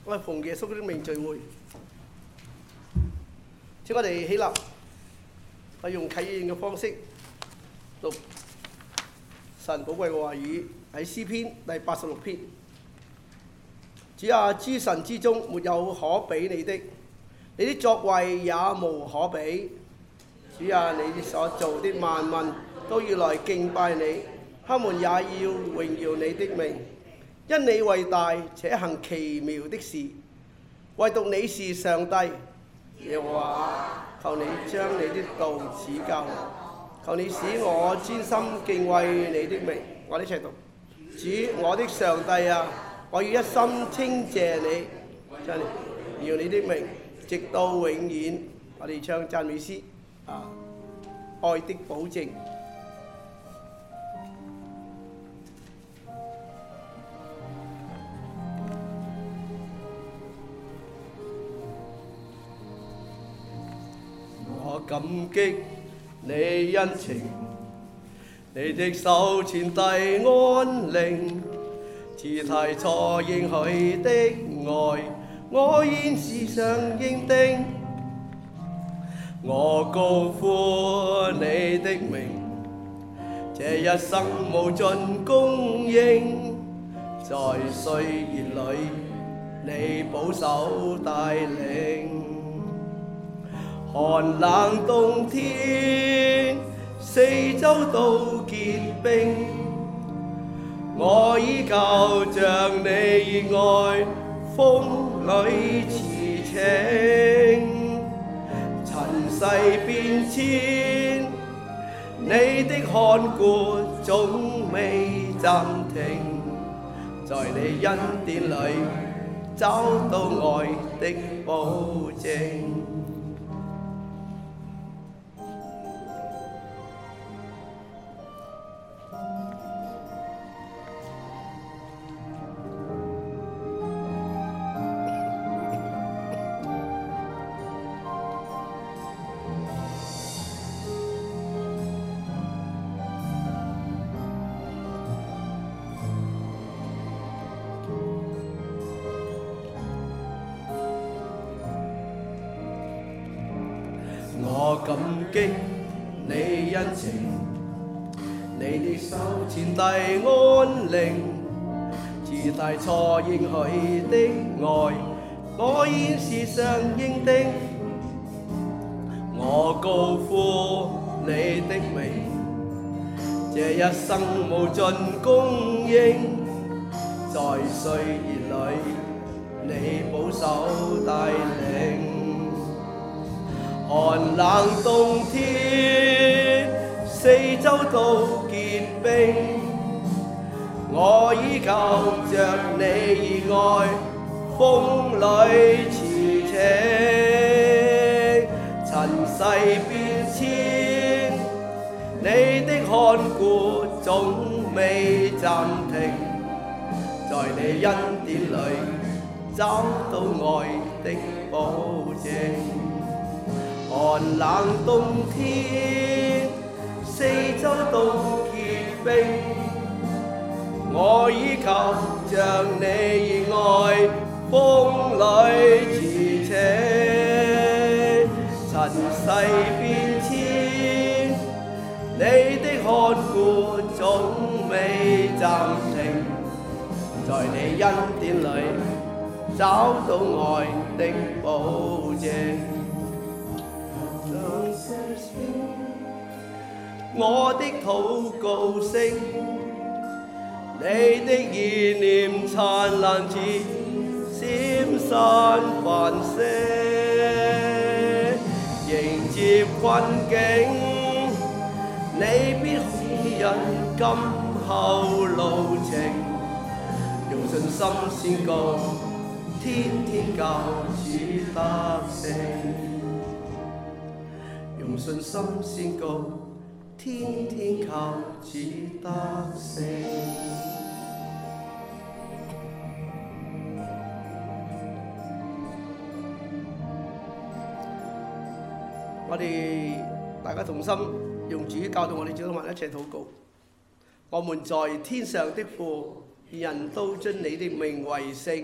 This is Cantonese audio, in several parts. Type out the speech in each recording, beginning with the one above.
我係奉耶穌的名聚會。請我哋起立，我用啟應嘅方式讀神寶貴嘅話語，喺詩篇第86篇。主啊，諸神之中沒有可比你的，你的作為也無可比。主啊，你所做的萬民都要來敬拜你，他們也要榮耀你的名，因你為大且行奇妙的事，唯獨你是上帝。耶和華，求你將你的道指教我，求你使我專心敬畏你的名。我哋一齊讀：主，我的上帝啊，我要一心稱謝你，真耀你的名直到永遠。我哋唱讚美詩愛的保證。我感激你恩情，你的手傳遞安寧，自提初應許的愛，我現時常認定。我高呼你的名，這一生無盡供應，在歲月裏你保守帶領。寒冷冬天，四周都結冰，我依靠像你熱愛，風裏馳騁。塵世變遷，你的看顧總未暫停，在你恩典裏找到愛的保證。我感激你恩情，你的手傳遞安寧，自提初應許的愛，我現時常認定。我高呼你的名，這一生無盡供應，在歲月裏你保守帶領。寒冷冬天，四周都結冰，我依靠着你熱愛，風裏馳騁。塵世變遷，你的看顧總未暫停，在你恩典裏找到愛的保證。寒冷冬天，四周都結冰，我依靠像你熱愛，風裏馳騁。塵世變遷，你的看顧總未暫停，在你恩典裏找到愛的保證。我的禱告聲，你的意念燦爛似閃散繁星，迎接困境，你必指引今後路程，用信心宣告，天天教主得勝。用信心宣告，天天靠主得勝。我哋大家同心用主教導我哋主禱文一齊禱告。我們在天上的父，人都尊你的名為聖，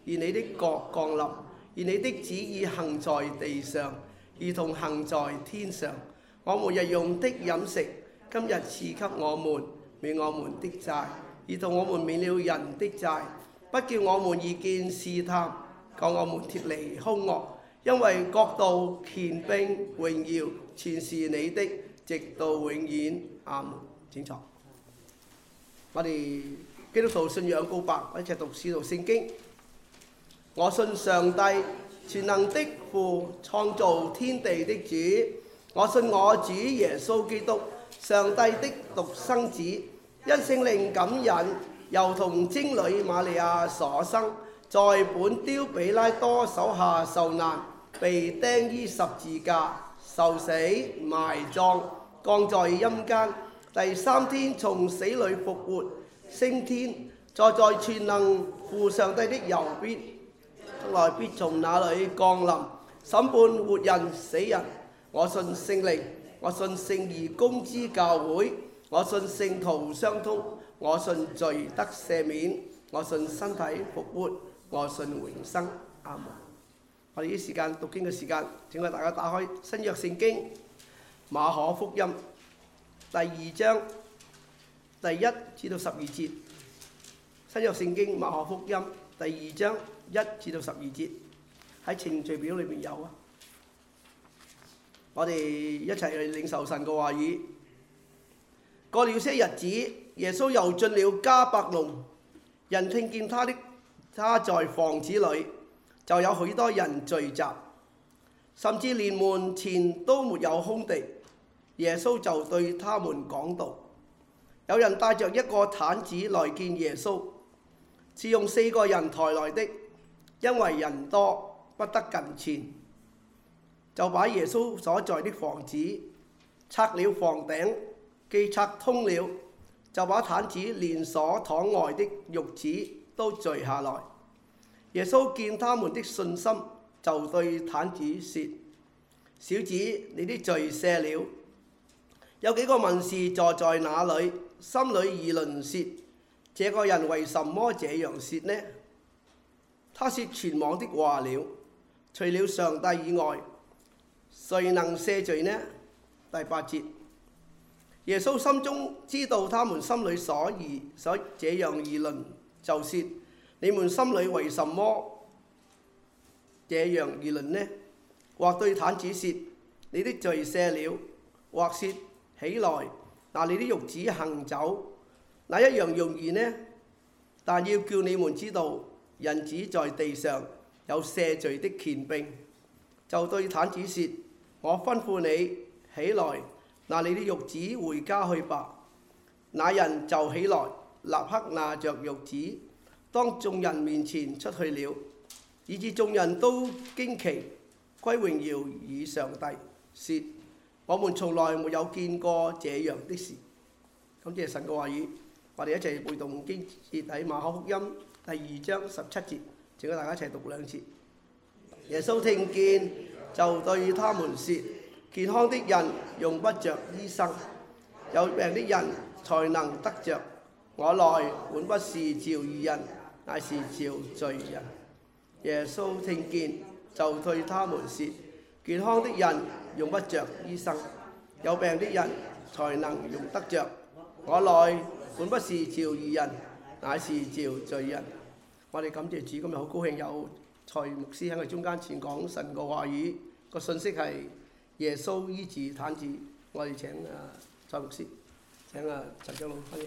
願你的國降臨，願你的旨意行在地上，如同行在天上。我們日用的飲食，今日賜給我們，免我們的債，如同我們免了人的債，不叫我們遇見試探，救我們脫離兇惡。因為國度、權柄、榮耀，全是你的，直到永遠。阿門。請坐。我哋基督徒信仰告白，一齊讀使徒聖經。我信上帝，全能的父，創造天地的主。我信我主耶穌基督，上帝的獨生子，因聖靈感孕，由同貞女瑪利亞所生，在本丟彼拉多手下受難，被釘於十字架，受死埋葬，降在陰間，第3天從死裏復活，升天，坐在全能父上帝的右邊，來必從那裏降臨，審判活人死人。我信聖靈，我信聖義公之教會，我信聖徒相通，我信罪得赦免，我信身體復活，我信永生。阿門。我哋呢時間讀經嘅時間，請我大家打開新約聖經馬可福音第2章第1至到12節。新約聖經馬可福音第2章1至到12節，喺程序表裏面有啊。我哋一齊去領受神嘅話語。過了些日子，耶穌又進了迦百農，人聽見他在房子裏，就有許多人聚集，甚至連門前都沒有空地。耶穌就對他們講道。有人帶着一個癱子來見耶穌，是用4個人抬來的，因為人多不得近前，就把耶穌所在的房子拆了房頂，既拆通了，就把癱子連所躺臥的褥子都縋下來。耶穌見他們的信心，就對癱子說：小子，你的罪赦了。有幾個文士坐在那裏，心裏議論說：這個人為什麼這樣說呢？他說傳妄的話了。除了上帝以外，誰能赦罪呢？第8節，耶穌心中知道他們心裏所這樣議論，就說：你們心裏為什麼這樣議論呢？或對癱子說：你的罪赦了；或說：起來，拿你的褥子行走，哪一樣容易呢？但要叫你們知道，人子在地上有赦罪的權柄。就對癱子說：我吩咐你起來，拿你的褥子回家去吧。那人就起來，立刻拿着褥子，當眾人面前出去了，以致眾人都驚奇，歸榮耀與上帝，說：我們從來沒有見過這樣的事。感謝神嘅話語，我哋一齊背誦經節喺馬可福音第2章17節，請大家一齊讀2次。耶穌聽見，就對他們說：健康的人用不着醫生，有病的人才能得着。我來本不是召義人，乃是召罪人。耶穌聽見，就對他們說：健康的人用不着醫生，有病的人才能用得着。我來本不是召義人，乃是召罪人。我哋感謝主，今日好高興有蔡牧師喺我中間傳講神個話語，個信息係耶穌醫治癱子。我哋請蔡牧師，請陳長老翻譯。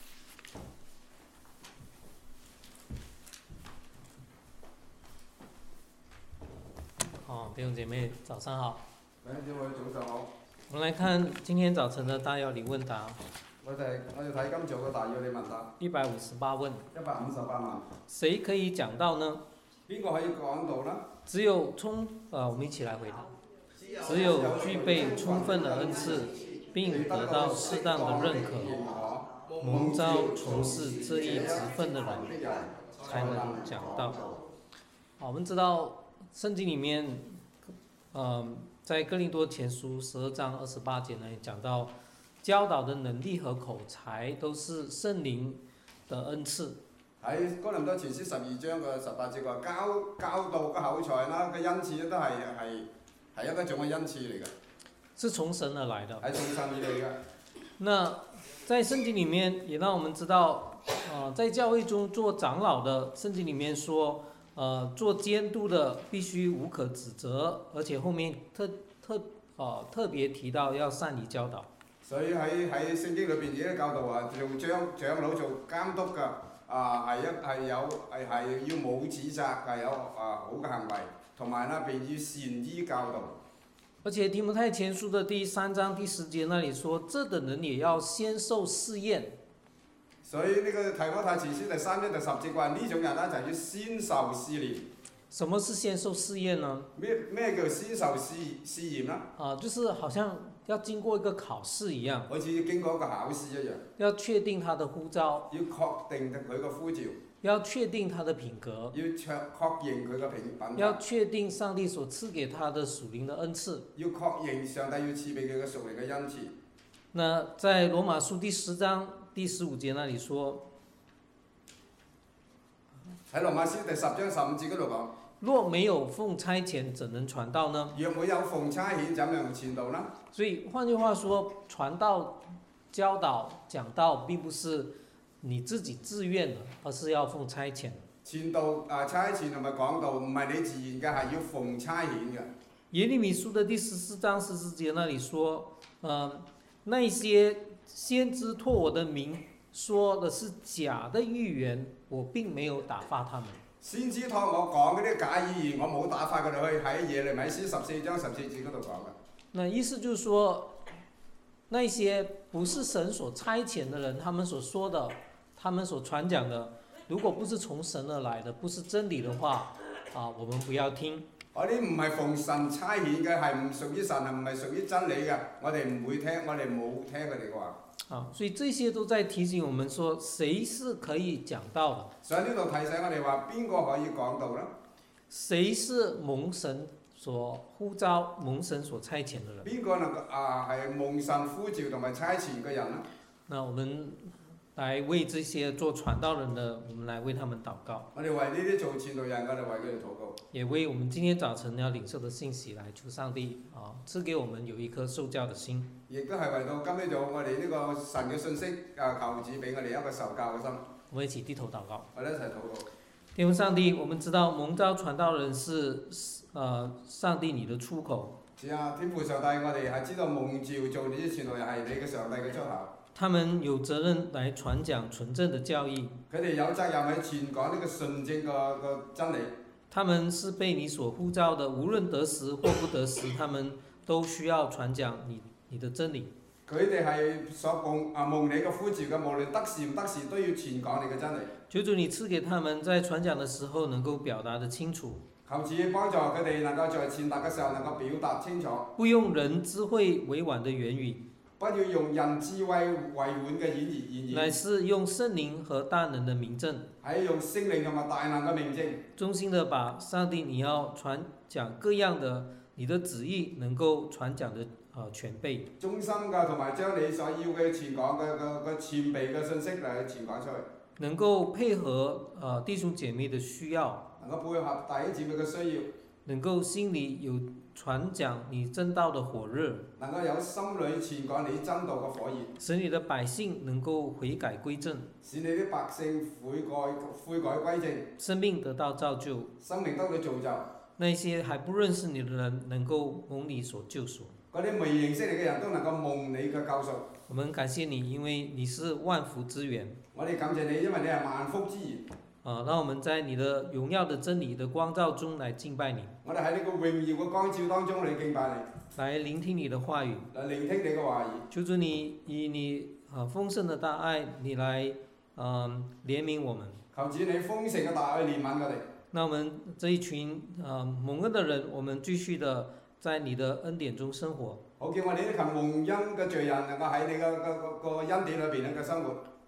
弟兄姐妹早上好。 弟兄姊妹早上好。 我們來看今天早晨的大要理問答。 我哋睇今早嘅大要理問答。 158問。 158問。 誰可以講道呢？ 邊個可以講道呢？ 只有我們一起來回答。只有具備充分的恩賜，並得到適當的認可，蒙召從事這一職分的人，才能講道。我們知道聖經裡面，在哥林多前書12章28節呢，講到教導的能力和口才都是聖靈的恩賜， 喺哥林多前書12章嘅18節話，教導嘅口才啦，嘅恩賜都係一種嘅恩賜嚟嘅， 是從神而來的。 係從神而嚟嘅。 那在聖經裡面也讓我們知道，在教會中做長老的，聖經裡面說，做監督的必須無可指責，而且後面特別提到要善於教導。 所以喺聖經裏邊亦都教導話，做長老做監督嘅，係要冇指責，係有好嘅行為，同埋呢並要善於教導。 而且提摩太前書的第3章第10節那裡說，這等人也要先受試驗。 所以呢個提摩太前書第3章第10節話，呢種人呢就要先受試驗。 什麼是先受試驗呢？ 咩叫先受試驗呢？ 就是好像要經過一個考試一樣， 好似經過一個考試一樣， 要確定他的呼召， 要確定佢個呼召， 要確定他的品格， 要確認佢個品格， 要確定上帝所賜給他的屬靈的恩賜， 要確認上帝要賜俾佢嘅屬靈嘅恩賜。 那在羅馬書第10章第15節那裡說， 喺羅馬書第10章15節嗰度講， 若沒有奉差遣，怎能傳道呢？ 若沒有奉差遣，怎樣傳道呢？ 所以換句話說，傳道、教導、講道並不是你自己自願的，而是要奉差遣。 傳道差遣同埋講道唔係你自願嘅，係要奉差遣嘅。 耶利米書的第14章14節那裡說，那些先知託我的名說的是假的預言，我並沒有打發他們。 先知託我講嗰啲假預言，我冇打發佢哋去，喺耶利米書14章14節嗰度講嘅。 那意思就是說，那些不是神所差遣的人，他們所說的，他們所傳講的，如果不是從神而來的，不是真理的話，我們不要聽。 嗰啲唔係奉神差遣嘅，係唔屬於神，係唔係屬於真理嘅，我哋唔會聽，我哋冇聽佢哋嘅話。 所以這些都在提醒我們說，誰是可以講道的？ 所以呢度提醒我哋話，邊個可以講道呢？ 誰是蒙神所呼召、蒙神所差遣的人？ 邊個能夠係蒙神呼召同埋差遣嘅人呢？ 那我們來為這些做傳道人的，我們來為他們禱告。 我哋為呢啲做傳道人，我哋為佢哋禱告。 也為我們今天早晨要領受的信息來求上帝賜給我們有一顆受教的心。 亦都係為到今朝早我哋呢個神嘅信息求主俾我哋一個受教嘅心。 我們一起低頭禱告。 我哋一齊禱告。 天父上帝，我們知道蒙召傳道人是上帝你的出口。 是啊，天父上帝，我哋係知道蒙召做呢啲傳道人係你嘅上帝嘅出口。 他們有責任來傳講純正的教義。 佢哋有責任去傳講呢個純正嘅真理。 他們是被你所呼召的，無論得時或不得時，他們都需要傳講你的真理。 佢哋係所蒙你嘅呼召嘅，無論得時唔得時都要傳講你嘅真理。 求主你賜給他們在傳講的時候能夠表達得清楚。 求主幫助佢哋能夠在傳達嘅時候能夠表達清楚。 不用人智慧委婉的言語。 不要用人智慧委婉嘅言語， 乃是用聖靈和大能的明證， 係用聖靈同埋大能嘅明證， 衷心的把上帝你要傳講各樣的你的旨意能夠傳講的全備， 忠心嘅同埋將你所要嘅傳講嘅全備嘅信息嚟傳講出嚟， 能夠配合弟兄姐妹的需要， 能夠配合弟兄姊妹嘅需要， 能夠心裡有傳講你真道的火熱， 能夠有心裏傳講你真道嘅火熱， 使你的百姓能夠悔改歸正， 使你啲百姓悔改歸正， 生命得到造就， 生命得到造就， 那些還不認識你的人能夠蒙你所救贖， 嗰啲未認識你嘅人都能夠蒙你嘅救贖。 我們感謝你，因為你是萬福之源。 我哋感謝你，因為你係萬福之源。 讓我們在你的榮耀的真理的光照中來敬拜你。 我哋喺呢個榮耀嘅光照當中嚟敬拜你， 來聆聽你的話語， 嚟聆聽你嘅話語。 求主你以你豐盛的大愛，你來憐憫我們。 求主你豐盛嘅大愛憐憫我哋。 那我們這一群蒙恩的人，我們繼續的在你的恩典中生活。 好叫我哋呢群蒙恩嘅罪人能夠喺你嘅個恩典裏邊能夠生活。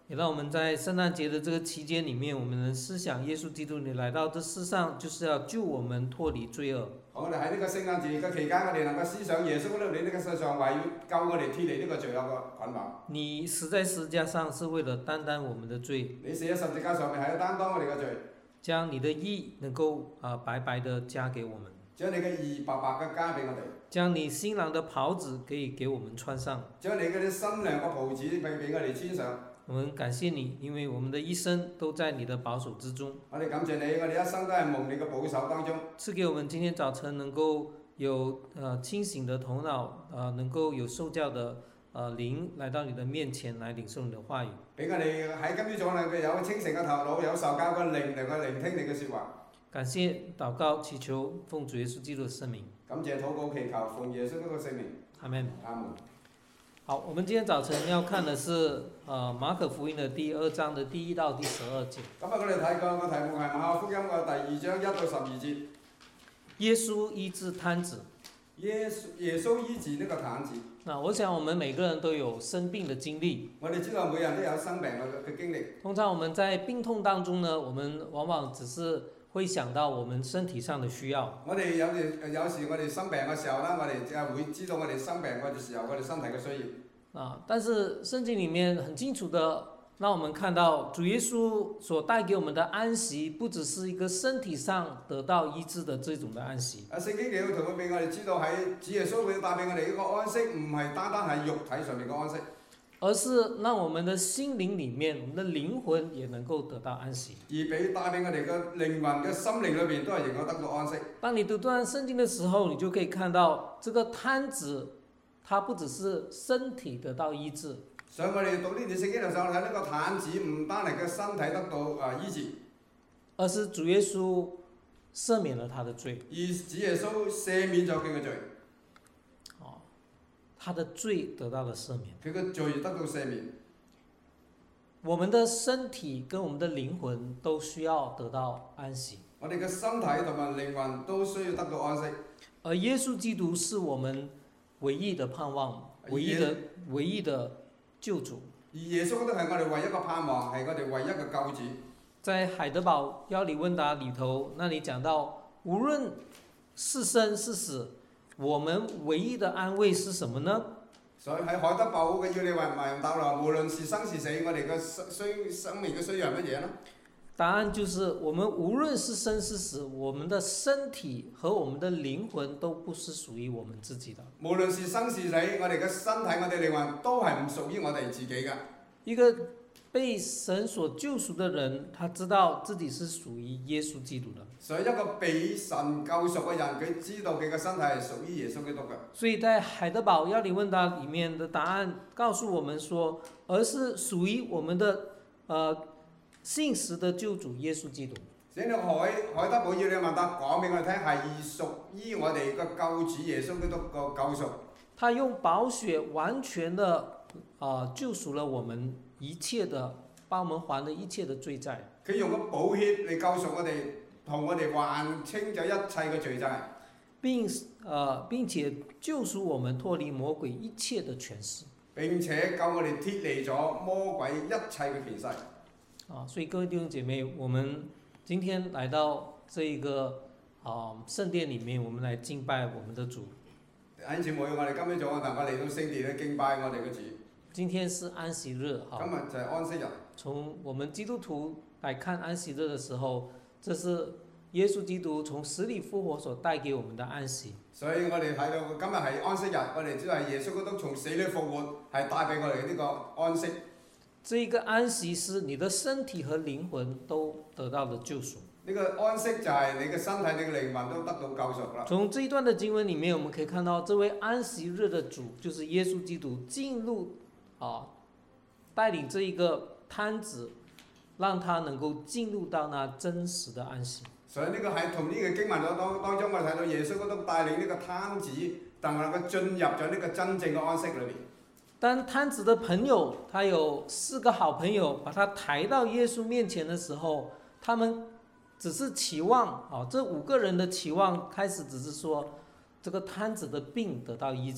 也让我们在圣诞节的这个期間裏面，我們能思想耶穌基督你來到這世上，就是要救我們脫離罪惡。 我哋喺呢個聖誕節嘅期間，我哋能夠思想耶穌基督你呢個世上為要救我哋脫離呢個罪惡嘅捆綁。 你死在十字架上是為了擔當我們的罪。 你死喺十字架上面係要擔當我哋嘅罪。 將你的義能夠白白的加給我們。 將你嘅義白白嘅加俾我哋。 將你新郎的袍子可以給我們穿上。 將你嗰啲新娘嘅袍子俾我哋穿上。 我們感謝你，因為我們的一生都在你的保守之中。 我哋感謝你，我哋一生都係蒙你嘅保守當中。 賜給我們今天早晨能夠有清醒的頭腦，能夠有受教的靈來到你的面前來領受你的話語。 俾我哋喺今朝早裏邊有清醒嘅頭腦，有受教嘅靈，能夠聆聽你嘅説話。 感謝禱告祈求奉主耶穌基督的聖名。 感謝禱告祈求奉耶穌基督嘅聖名。 阿門。 阿門。 好，我們今天早晨要看的是馬可福音的第2章的第1到第12節。 今日我哋睇個題目係馬可福音嘅第2章1到12節。 耶穌醫治癱子。 耶穌醫治呢個癱子。 那我想我們每個人都有生病的經歷。 我哋知道每人都有生病嘅經歷。 通常我們在病痛當中呢，我們往往只是會想到我們身體上的需要。 我哋有時我哋生病嘅時候呢，我哋就會知道我哋生病嘅時候，我哋身體嘅需要。 但是聖經裡面很清楚的讓我們看到主耶穌所帶給我們的安息，不只是一個身體上得到醫治的這種的安息。 聖經要同佢俾我哋知道喺主耶穌會帶俾我哋呢個安息，唔係單單係肉體上面嘅安息。 而是讓我們的心靈裡面，我們的靈魂也能夠得到安息。 而俾帶俾我哋嘅靈魂嘅心靈裏邊都係能夠得到安息。 當你讀段聖經的時候，你就可以看到這個癱子，它不只是身體得到醫治。 所以我哋讀呢段聖經嘅時候睇呢個癱子唔單係嘅身體得到醫治， 而是主耶穌赦免了他的罪。 而主耶穌赦免咗佢嘅罪。 他的罪得到了赦免， 佢嘅罪得到赦免。 我們的身體跟我們的靈魂都需要得到安息。 我哋嘅身體同埋靈魂都需要得到安息。 而耶穌基督是我們唯一的盼望，唯一的救主。 而耶穌都係我哋唯一嘅盼望，係我哋唯一嘅救主。 在海德堡要理問答裏頭，那裡講到，無論是生是死，我們唯一的安慰是什麼呢？ 所以喺海德堡嘅要理問答啦，無論是生是死，我哋嘅生命嘅需要係乜嘢呢？ 答案就是我們無論是生是死，我們的身體和我們的靈魂都不是屬於我們自己的。 無論是生是死，我哋嘅身體、我哋靈魂都係唔屬於我哋自己嘅。 一個被神所救贖的人，他知道自己是屬於耶穌基督的。 所以一個被神救贖嘅人，佢知道佢嘅身體係屬於耶穌基督嘅。 所以在海德堡要理問答裡面的答案告訴我們說，而是屬於我們的信實的救主耶穌基督。 整個海德堡要理問答講俾我哋聽，係屬於我哋嘅救主耶穌基督嘅救贖。 他用寶血完全的救贖了我們一切的，幫我們還了一切的罪債。 佢用個寶血嚟救贖我哋，同我哋還清咗一切嘅罪債。並且救贖我們脫離魔鬼一切的權勢。 並且救我哋脫離咗魔鬼一切嘅權勢。 所以各位弟兄姐妹，我們今天來到這一個聖殿裡面，我們來敬拜我們的主。 弟兄姊妹，我哋今朝早能夠嚟到聖殿去敬拜我哋嘅主。 今天是安息日， 今日就係安息日。 從我們基督徒來看安息日的時候，這是耶穌基督從死裡復活所帶給我們的安息。 所以我哋睇到今日係安息日，我哋知道係耶穌基督從死裡復活，係帶俾我哋呢個安息。 這一個安息是你的身體和靈魂都得到了救贖。 呢個安息就係你嘅身體、你嘅靈魂都得到救贖啦。 從這一段的經文裡面，我們可以看到，這位安息日的主就是耶穌基督進入帶領這一個癱子，讓他能夠進入到那真實的安息。 所以呢個係同呢個經文當中，我哋睇到耶穌基督帶領呢個癱子，但係能夠進入咗呢個真正嘅安息裏邊。 當癱子的朋友，他有4個好朋友，把他抬到耶穌面前的時候，他們只是期望這5個人的期望開始只是說，這個癱子的病得到醫治。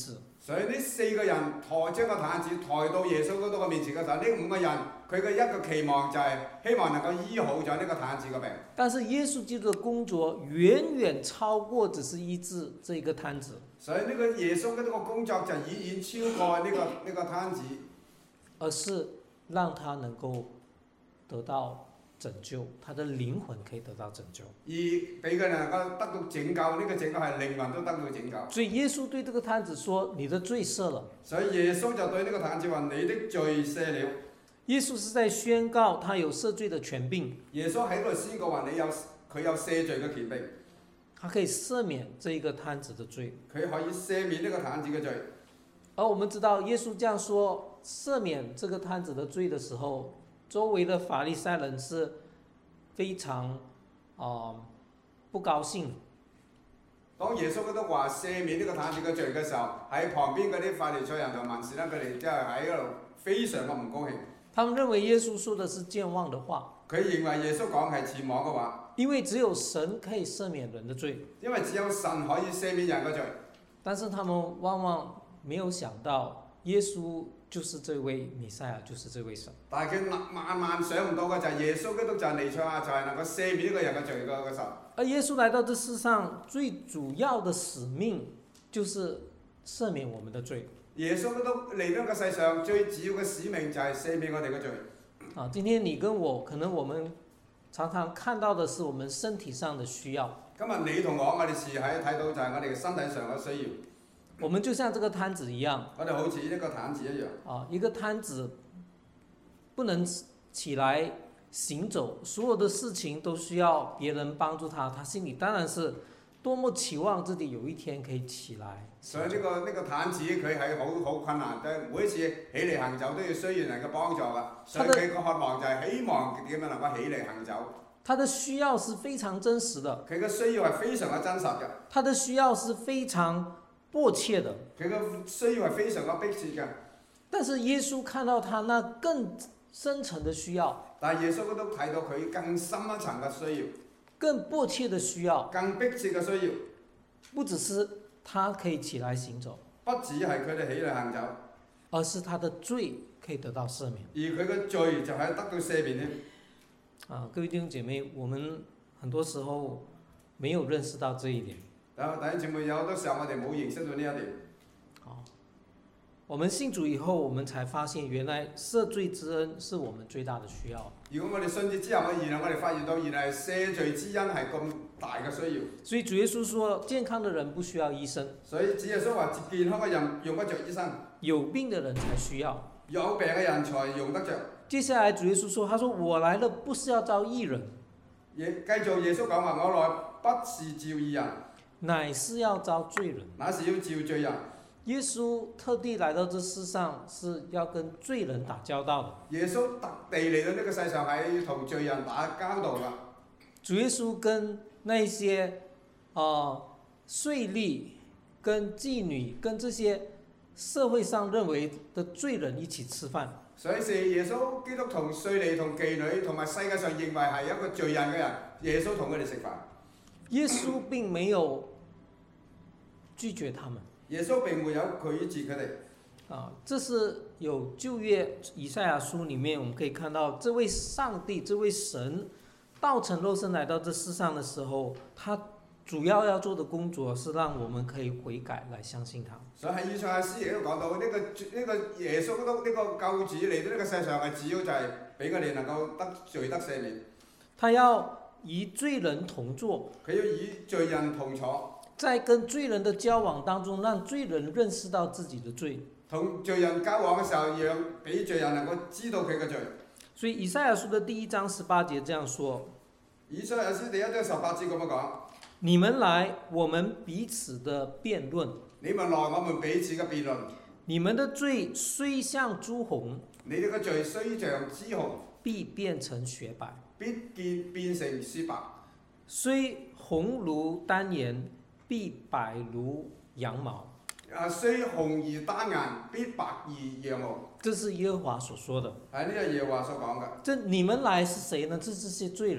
所以呢4個人將個癱子抬到耶穌嗰度嘅面前嘅時候，呢5個人佢嘅一個期望就係希望能夠醫好咗呢個癱子嘅病。 但是耶穌基督的工作遠遠超過只是醫治這一個癱子。 所以呢個耶穌嘅呢個工作就遠遠超過呢個癱子， 而是讓他能夠得到拯救，他的靈魂可以得到拯救。 而俾佢能夠得到拯救，呢個拯救係靈魂都得到拯救。 所以耶穌對這個癱子說：你的罪赦了。 所以耶穌就對呢個癱子話：你的罪赦了。 耶穌是在宣告他有赦罪的權柄。 耶穌喺度宣告話：佢有赦罪嘅權柄， 他可以赦免這一個癱子的罪。 佢可以赦免呢個癱子嘅罪。 而我們知道耶穌這樣說赦免這個癱子的罪的時候，周圍的法利賽人是非常不高興。 當耶穌嗰度話赦免呢個癱子嘅罪嘅時候，喺旁邊嗰啲法利賽人同文士咧，佢哋真係喺嗰度非常嘅唔高興。 他們認為耶穌說的是健忘的話。 佢認為耶穌講係僭妄嘅話。 因為只有神可以赦免人的罪。 因為只有神可以赦免人嘅罪。 但是他們往往沒有想到，耶穌就是這位彌賽亞，就是這位神。 但係佢萬萬想唔到嘅就係耶穌基督就係彌賽亞，就係能夠赦免呢個人嘅罪嘅神。 而耶穌來到這世上最主要的使命就是赦免我們的罪。 耶穌基督嚟到個世上最主要嘅使命就係赦免我哋嘅罪。 今天你跟我可能我們常常看到的是我們身體上的需要。 今日你同我哋時喺睇到就係我哋嘅身體上嘅需要。 我們就像這個癱子一樣。 我哋好似一個癱子一樣。 一個癱子不能起來行走，所有的事情都需要別人幫助他，他心裡當然是多麼期望自己有一天可以起來。 所以呢個癱子佢係好困難，每一次起嚟行走都要需要人嘅幫助㗎。所以佢個渴望就係希望點樣能夠起嚟行走。 他的需要是非常真實的。 佢嘅需要係非常嘅真實嘅。 他的需要是非常迫切的。 佢嘅需要係非常嘅迫切嘅。 但是耶穌看到他那更深層的需要。 但係耶穌都睇到佢更深一層嘅需要。 更迫切的需要。 更迫切嘅需要。 不只是他可以起來行走。 不只係佢哋起嚟行走。 而是他的罪可以得到赦免。 而佢嘅罪就係得到赦免添。 各位弟兄姐妹，我們很多時候沒有認識到這一點。 弟兄姊妹，有好多時候我哋冇認識到呢一點。 我們信主以後，我們才發現原來赦罪之恩是我們最大的需要。 如果我哋信主之後，原來我哋發現到原來赦罪之恩係咁大嘅需要。 所以主耶穌說，健康的人不需要醫生。 所以主耶穌話，健康嘅人用不着醫生。 有病的人才需要。 有病嘅人才用得着。 接下來主耶穌說，他說我來了不是要召義人。 繼續耶穌講話，我來不是召義人， 乃是要召罪人。 乃是要召罪人。 耶穌特地來到這世上是要跟罪人打交道的。 耶穌特地嚟到呢個世上係同罪人打交道噶。 主耶穌跟那些稅吏、跟妓女、跟這些社會上認為的罪人一起吃飯。 所以是耶穌基督同稅吏、同妓女同埋世界上認為係一個罪人嘅人，耶穌同佢哋食飯。 耶穌並沒有拒絕他們。 耶穌並沒有拒絕佢哋。 這是有舊約以賽亞書裡面，我們可以看到，這位上帝、這位神道成肉身來到這世上的時候，他主要要做的工作是讓我們可以悔改，來相信他。 所以喺以賽亞書亦都講到，呢個耶穌呢個救主嚟到呢個世上嘅主要就係俾我哋能夠得罪得赦免。 他要與罪人同坐。 佢要與罪人同坐。 在跟罪人的交往當中，讓罪人認識到自己的罪。 同罪人交往嘅時候，讓俾罪人能夠知道佢嘅罪。 所以以賽亞書的第1章18節這樣說。 以賽亞書第1章18節咁樣講。 你們來，我們彼此的辯論。 你們來，我們彼此嘅辯論。 你們的罪雖像朱紅， 你哋嘅罪雖像朱紅， 必變成雪白。 必變成雪白。 雖紅如丹顏，必白如羊毛。 雖紅而丹顏，必白如羊毛。 這是耶和華所說的。 係呢個耶和華所講嘅。 這你們來是誰呢？這些罪人啊。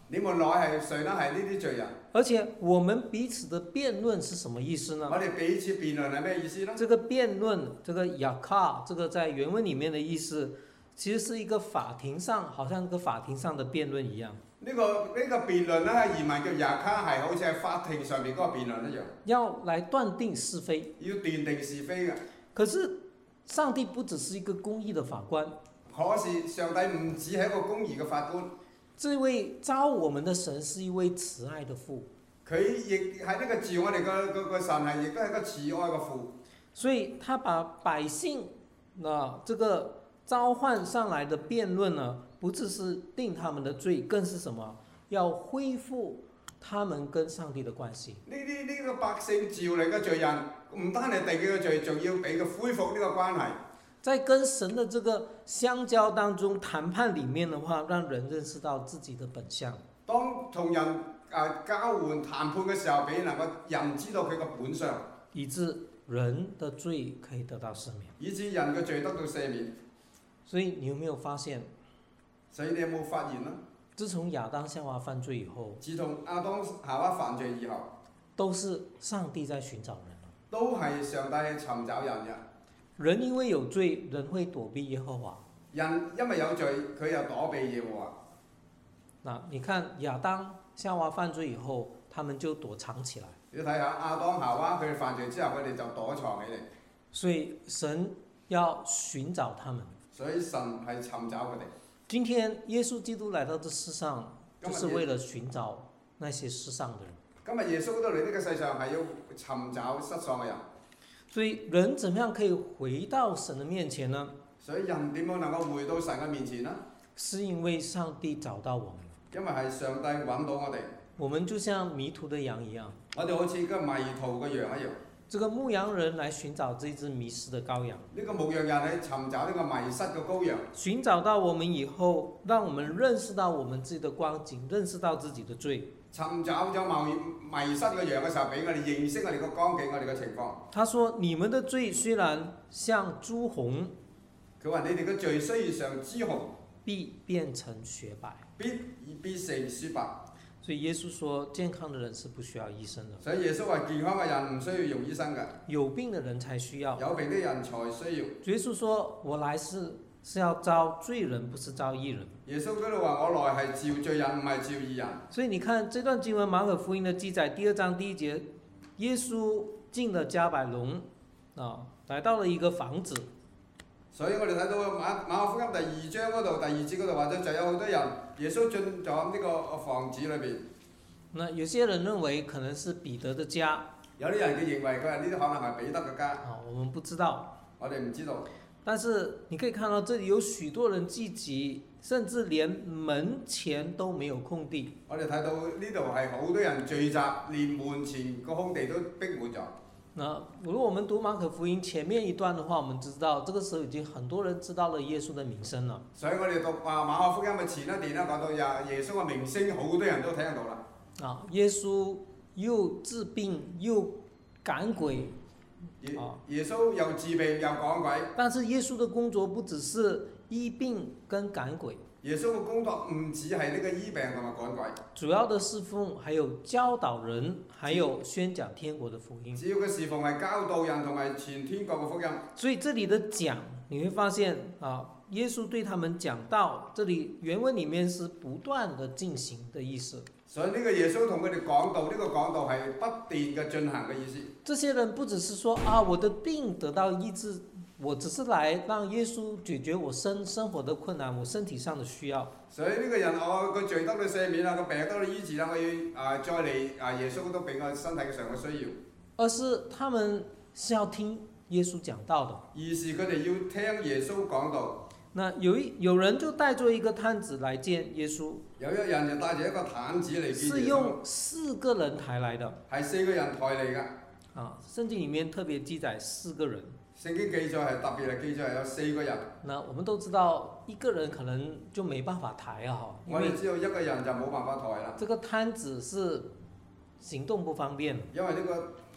你們內係誰呢？係呢啲罪人。 而且我们彼此的辩论是什么意思呢？ 我哋彼此辯論係咩意思呢？ 这个辩论，这个雅卡，这个在原文里面的意思，其实是一个法庭上，好像一个法庭上的辩论一樣。 呢個辯論咧，原文叫雅卡，係好似喺法庭上面嗰個辯論一樣。 要來斷定是非。 要斷定是非嘅。 可是上帝不只是一個公義的法官。 可是上帝唔只係一個公義嘅法官。 這位召我們的神是一位慈愛的父。 佢亦係呢個召我哋個神係，亦都係一個慈愛嘅父。 所以他把百姓這個召喚上來的辯論呢，不只是定他們的罪，更是什麼？要恢復他們跟上帝的關係。 呢個百姓召嚟嘅罪人，唔單係定佢嘅罪，仲要俾佢恢復呢個關係。 在跟神的這個相交當中，談判裡面的話，讓人認識到自己的本相。 當同人交換談判嘅時候，俾能夠人知道佢嘅本相， 以致人的罪可以得到赦免。 以致人嘅罪得到赦免。 所以你有沒有發現？ 所以你有冇發現呢？ 自從亞當夏娃犯罪以後， 自從亞當夏娃犯罪以後， 都是上帝在尋找人。 都係上帝尋找人嘅。 人因為有罪，人會躲避耶和華。 人因為有罪，佢又躲避耶和華。 那你看亞當夏娃犯罪以後，他們就躲藏起來。 你睇下亞當夏娃佢哋犯罪之後，佢哋就躲藏起嚟。 所以神要尋找他們。 所以神係尋找佢哋。 今天耶穌基督來到這世上，就是為了尋找那些失喪的人。 今日耶穌都嚟呢個世上係要尋找失喪嘅人。 所以人怎麼樣可以回到神的面前呢？ 所以人點樣能夠回到神嘅面前呢？ 是因為上帝找到我們。 因為係上帝揾到我哋。 我們就像迷途的羊一樣。 我哋好似個迷途嘅羊一樣。 這個牧羊人來尋找這隻迷失的羔羊。 呢個牧羊人嚟尋找呢個迷失嘅羔羊。 尋找到我們以後，讓我們認識到我們自己的光景，認識到自己的罪。 尋找咗迷失嘅羊嘅時候，俾我哋認識我哋嘅光景，我哋嘅情況。 他說：你們的罪雖然像朱紅， 佢話你哋嘅罪雖然像朱紅， 必變成雪白。 必成雪白。 所以耶穌說，健康的人是不需要醫生的。 所以耶穌話健康嘅人唔需要用醫生嘅， 有病的人才需要。 有病的人才需要。 耶穌說：我來是要召罪人，不是召義人。 耶穌嗰度話：我來係召罪人，唔係召義人。 所以你看這段經文馬可福音的記載，2章1節，耶穌進了迦百農，來到了一個房子。 所以我哋睇到馬可福音第2章嗰度第2節嗰度話咗，就有好多人，耶穌進咗呢個房子裏邊。 那有些人認為可能是彼得的家。 有啲人佢認為佢係呢啲可能係彼得嘅家。 我們不知道。 我哋唔知道。 但是你可以看到，這裡有許多人聚集，甚至連門前都沒有空地。 我哋睇到呢度係好多人聚集，連門前個空地都逼滿咗。 那如果我們讀馬可福音前面一段的話，我們知道這個時候已經很多人知道了耶穌的名聲了。所以我哋讀馬可福音嘅前一段咧，講到耶穌嘅名聲，好多人都聽到啦。 耶穌又治病又趕鬼。 耶穌又治病又趕鬼。 但是耶穌的工作不只是醫病跟趕鬼。 耶穌嘅工作唔止係呢個醫病同埋趕鬼， 主要的侍奉還有教導人，還有宣講天國的福音。 主要嘅侍奉係教導人同埋傳天國嘅福音。 所以這裡的講，你會發現耶穌對他們講道，這裡原文裡面是不斷的進行的意思。 所以呢個耶穌同佢哋講道，呢個講道係不斷嘅進行嘅意思。 這些人不只是說我的病得到醫治。我只是來讓耶穌解決我生活的困難，我身體上的需要。 所以呢個人個罪得到赦免啦，個病得到醫治啦，我要再嚟耶穌都俾我身體上嘅需要。 而是他們是要聽耶穌講道的。 而是佢哋要聽耶穌講道。 那有人就帶著一個癱子來見耶穌。 有一人就帶住一個癱子嚟見耶穌。 是用4個人抬來的。 係4個人抬嚟㗎。 聖經裡面特別記載4個人。 聖經記載係特別係記載係有4個人。 那我們都知道一個人可能就沒辦法抬我哋知道一個人就冇辦法抬啦。 這個癱子是行動不方便。 因為呢個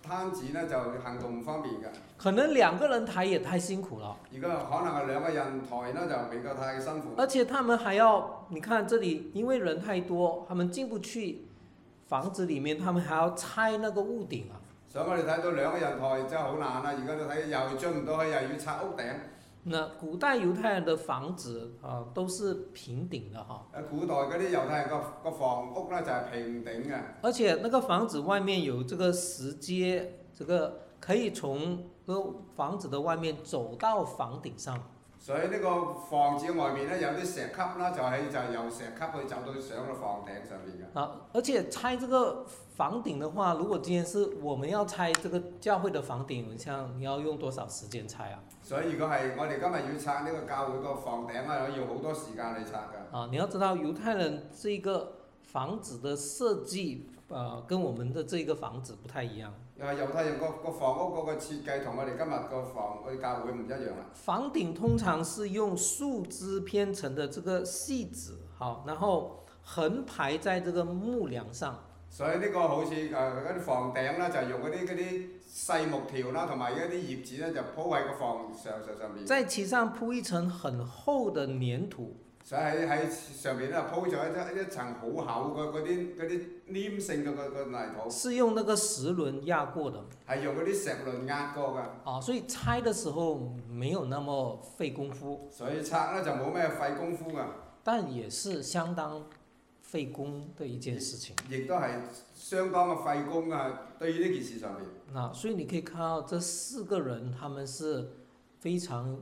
攤子呢就行動唔方便嘅。 可能2個人抬也太辛苦了。 如果可能係2個人抬呢就比較太辛苦。 而且他們還要，你看這裡，因為人太多，他們進不去房子裡面，他們還要拆那個屋頂啊。 所以我哋睇到2個人抬真係好難啦，而家你睇又進唔到去，又要拆屋頂。 那古代猶太人的房子啊，都是平頂的哈。 古代嗰啲猶太人個房屋呢就係平頂嘅。 而且那個房子外面有這個石階，這個可以從個房子的外面走到房頂上。 所以呢個房子外面呢，有啲石級啦，就係由石級去走到上個房頂上面嘅。 啊，而且拆這個房頂的話，如果今天是我們要拆這個教會的房頂，像你要用多少時間拆啊？ 所以如果係我哋今日要拆呢個教會個房頂啊，要好多時間去拆㗎。 啊，你要知道猶太人這個房子的設計，跟我們的這個房子不太一樣。 猶太人個房屋嗰個設計同我哋今日個教會唔一樣啦。 房頂通常是用樹枝編成的這個細紙，好，然後橫排在這個木梁上。 所以呢個好似嗰啲房頂啦，就用嗰啲細木條啦，同埋嗰啲葉子咧，就鋪喺個房上面。 在其上鋪一層很厚的粘土。 所以喺上面咧鋪咗一層好厚嗰啲黏性嘅個泥土。 是用那個石輪壓過的。 係用嗰啲石輪壓過㗎。 啊，所以拆的時候沒有那麼費功夫。 所以拆咧就冇咩費功夫㗎。 但也是相當費工的一件事情。 亦都係相當嘅費工啊！對於呢件事上面。 啊，所以你可以看到這4個人，他們是非常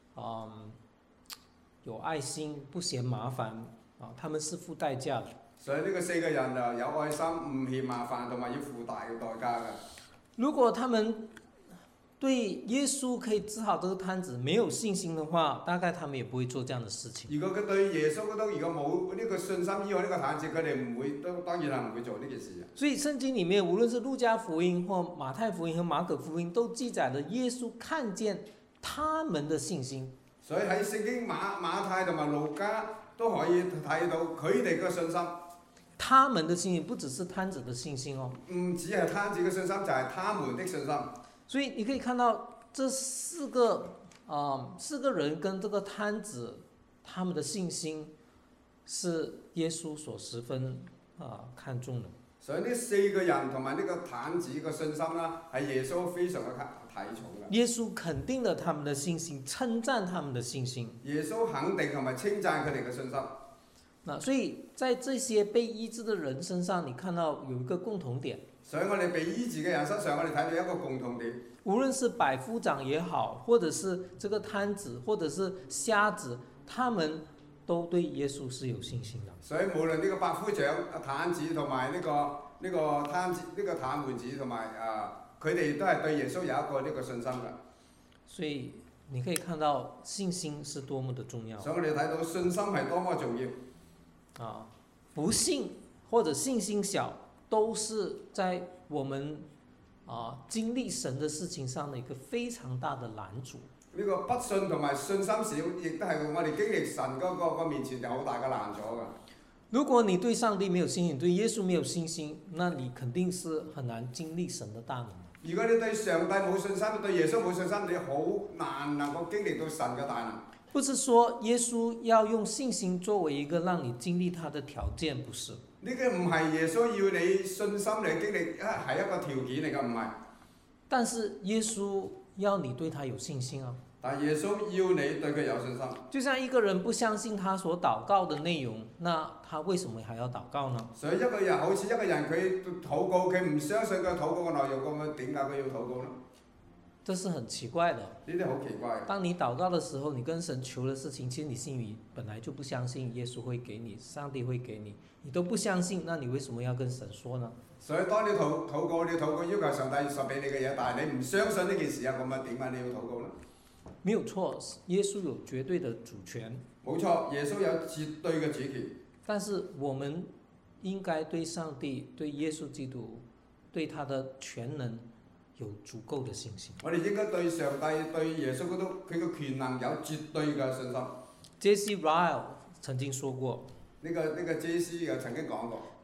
有愛心，不嫌麻煩啊，他們是付代價的。 所以呢個4個人啊，有愛心，唔嫌麻煩，同埋要付大嘅代價㗎。如果他們對耶穌可以治好這個癱子沒有信心的話，大概他們也不會做這樣的事情。 如果佢對耶穌如果冇呢個信心醫好呢個癱子，佢哋唔會當然係唔會做呢件事。 所以聖經裡面無論是路加福音或馬太福音和馬可福音，都記載了耶穌看見他們的信心。 所以喺聖經馬太同埋路加都可以睇到佢哋嘅信心。 他們的信心不只是癱子的信心哦。 唔止係癱子嘅信心，就係他們的信心。 所以你可以看到這4個人跟這個癱子，他們的信心是耶穌所十分看重的。 所以呢4個人同埋呢個癱子嘅信心啦，係耶穌非常嘅睇重嘅。 耶穌肯定了他們的信心，稱讚他們的信心。 耶穌肯定同埋稱讚佢哋嘅信心。 所以在這些被醫治的人身上，你看到有一個共同點。 所以我哋被醫治嘅人身上，我哋睇到一個共同點。 無論是百夫長也好，或者是這個癱子，或者是瞎子，他們都對耶穌是有信心的。 所以無論呢個百夫長、癱子同埋呢個癱子、呢個癱瘓子同埋佢哋都係對耶穌有一個呢個信心嘅。 所以你可以看到信心是多麼的重要。 所以我哋睇到信心係多麼重要。 不信或者信心小，都是在我們經歷神的事情上的一個非常大的攔阻。 呢個不信同埋信心少，亦都係我哋經歷神嗰個面前有好大嘅攔阻㗎。 如果你對上帝沒有信心，對耶穌沒有信心，那你肯定是很難經歷神的大能。 如果你對上帝冇信心，對耶穌冇信心，你好難能夠經歷到神嘅大能。 不是說耶穌要用信心作為一個讓你經歷他的條件，不是。 呢個唔係耶穌要你信心嚟經歷，係一個條件嚟㗎，唔係。 但是耶穌要你對他有信心啊。 但耶穌要你對佢有信心。 就像一個人不相信他所禱告的內容，那他為什麼還要禱告呢？ 所以一個人好似一個人佢禱告，佢唔相信佢禱告嘅內容，咁樣點解佢要禱告呢？ 這是很奇怪的。 呢啲好奇怪。 當你禱告的時候，你跟神求的事情，其實你心裡本來就不相信耶穌會給你，上帝會給你，你都不相信，那你為什麼要跟神說呢？ 所以當你禱告要求上帝實俾你嘅嘢，但係你唔相信呢件事啊，咁啊點解你要禱告呢？ 沒有錯，耶穌有絕對的主權。 冇錯，耶穌有絕對嘅主權。 但是我們應該對上帝、對耶穌基督、對他的全能有足夠的信心。 我哋應該對上帝、對耶穌基督佢嘅權能有絕對嘅信心。 J.C. Ryle 曾經說過， 呢個 J.C. 曾經講過，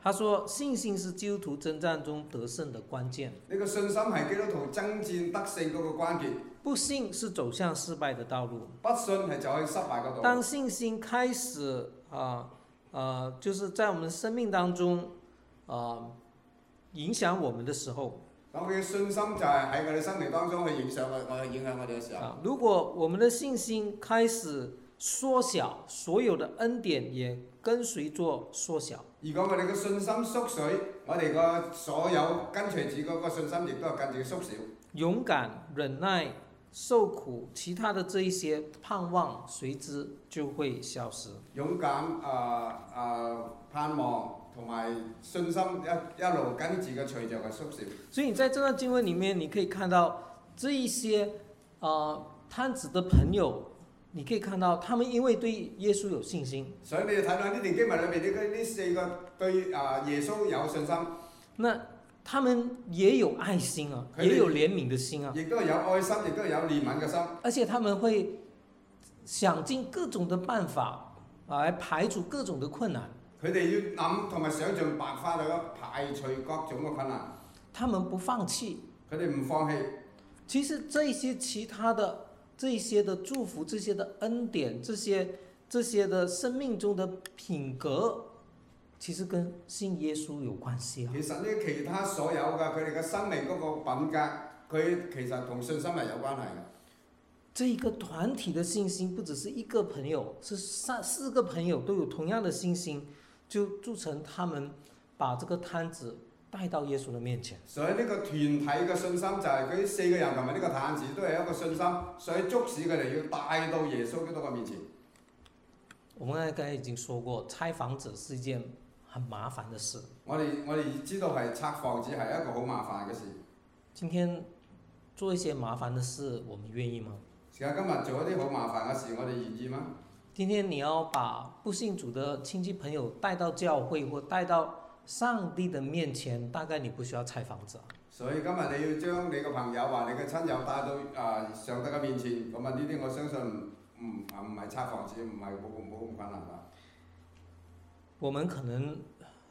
他說信心是基督徒征戰中得勝的關鍵。 呢個信心係基督徒爭戰得勝嗰個關鍵。 不信是走向失敗的道路。 不信係走向失敗嗰度。 當信心開始就是在我們生命當中影響我們的時候， 咁佢嘅信心就係喺我哋生命當中去影響我哋嘅時候。 如果我們的信心開始縮小，所有的恩典也跟隨着縮小。 如果我哋嘅信心縮水，我哋個所有跟隨住嗰個信心亦都係跟住縮小。 勇敢、忍耐、受苦，其他的這一些盼望隨之就會消失。 勇敢、盼望同埋信心一路跟住嘅隨着嘅縮小。 所以你在這段經文裡面，你可以看到這一些攤子的朋友，你可以看到他們因為對耶穌有信心。 所以你睇到呢段經文裏邊呢4個對耶穌有信心。 那他們也有愛心啊，也有憐憫的心啊。 亦都有愛心，亦都有憐憫嘅心。 而且他們會想盡各種的辦法來排除各種的困難。 佢哋要諗同埋想盡辦法去排除各種嘅困難。 他們不放棄。 佢哋唔放棄。 其實這些其他的這些的祝福，這些的恩典，這些的生命中的品格，其實跟信耶穌有關係啊。 其實呢，其他所有嘅佢哋嘅生命嗰個品格，佢其實同信心係有關係嘅。 這一個團體的信心，不只是一個朋友，是4個朋友都有同樣的信心，就促成他們把這個攤子帶到耶穌的面前。 所以呢個團體嘅信心就係佢4個人同埋呢個攤子都係一個信心，所以促使佢哋要帶到耶穌基督嘅面前。 我們剛才已經說過，拆房子是一件很麻煩的事。 我哋知道係拆房子係一個好麻煩嘅事。 今天做一些麻煩的事，我們願意嗎？ 今日做一啲好麻煩嘅事，我哋願意嗎？ 今天你要把不信主的親戚朋友帶到教會或帶到上帝的面前，大概你不需要拆房子。 所以今日你要將你個朋友或你嘅親友帶到上帝嘅面前，咁呢啲我相信唔係拆房子，唔係冇咁困難啦。 我們可能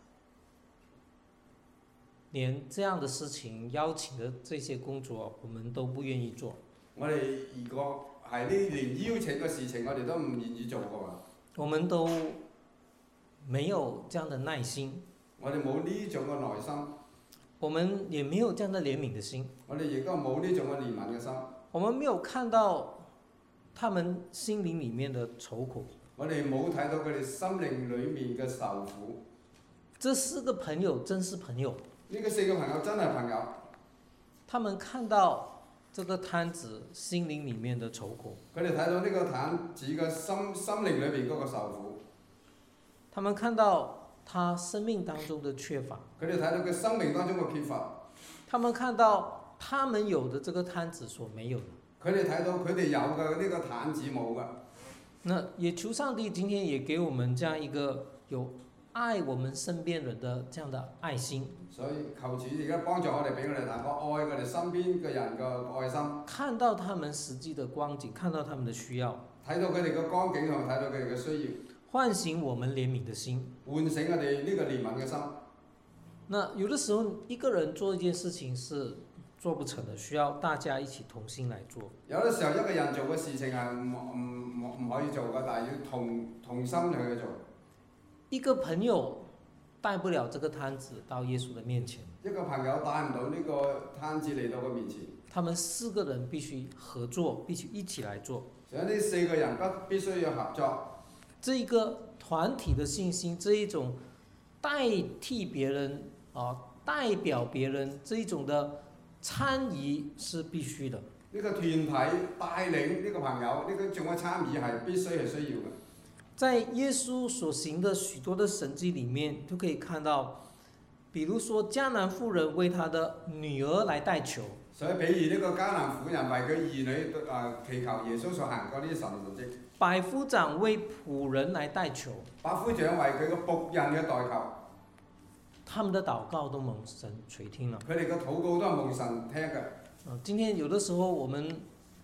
連這樣的事情邀請的這些工作，我們都不願意做。 我哋如果係呢連邀請嘅事情，我哋都唔願意做嘅喎。 我們都沒有這樣的耐心。 我哋冇呢種嘅耐心。 我們也沒有這樣的憐憫的心。 我哋亦都冇呢種嘅憐憫嘅心。 我們沒有看到他們心靈裡面的愁苦。 我哋冇睇到佢哋心靈裡面嘅受苦。 這4個朋友真是朋友。 呢個4個朋友真係朋友。 他們看到這個攤子心靈裡面的愁苦。 佢哋睇到呢個攤子嘅心靈裏邊嗰個受苦。 他們看到他生命當中的缺乏。 佢哋睇到佢生命當中嘅缺乏。 他們看到他們有的這個攤子所沒有的。 佢哋睇到佢哋有嘅呢個攤子冇嘅。 那也求上帝今天也給我們這樣一個有愛我們身邊人的這樣的愛心。 所以求主而家幫助我哋，俾我哋能夠愛我哋身邊嘅人嘅愛心。 看到他們實際的光景，看到他們的需要。 睇到佢哋嘅光景同埋睇到佢哋嘅需要。 喚醒我們憐憫的心。 喚醒我哋呢個憐憫嘅心。 那有的時候一個人做一件事情是做不成的，需要大家一起同心來做。 有啲時候一個人做嘅事情係唔可以做嘅，但係要同心去做。 一個朋友帶不了這個攤子到耶穌的面前。 一個朋友帶唔到呢個攤子嚟到佢面前。 他們4個人必須合作，必須一起來做。 所以呢4個人必須要合作。 這一個團體的信心，這一種代替別人代表別人這一種的參與是必須的。 呢個團體帶領呢個朋友，呢個種嘅參與係必須係需要嘅。 在耶穌所行的許多的神蹟裡面，都可以看到，比如說迦南婦人為她的女兒來代求。 所以，比如呢個迦南婦人為佢兒女祈求耶穌所行過呢啲神蹟。 百夫長為僕人來代求。 百夫長為佢個僕人嘅代求。 他們的禱告都蒙神垂聽了。 佢哋嘅禱告都係蒙神聽嘅。 今天有的時候我們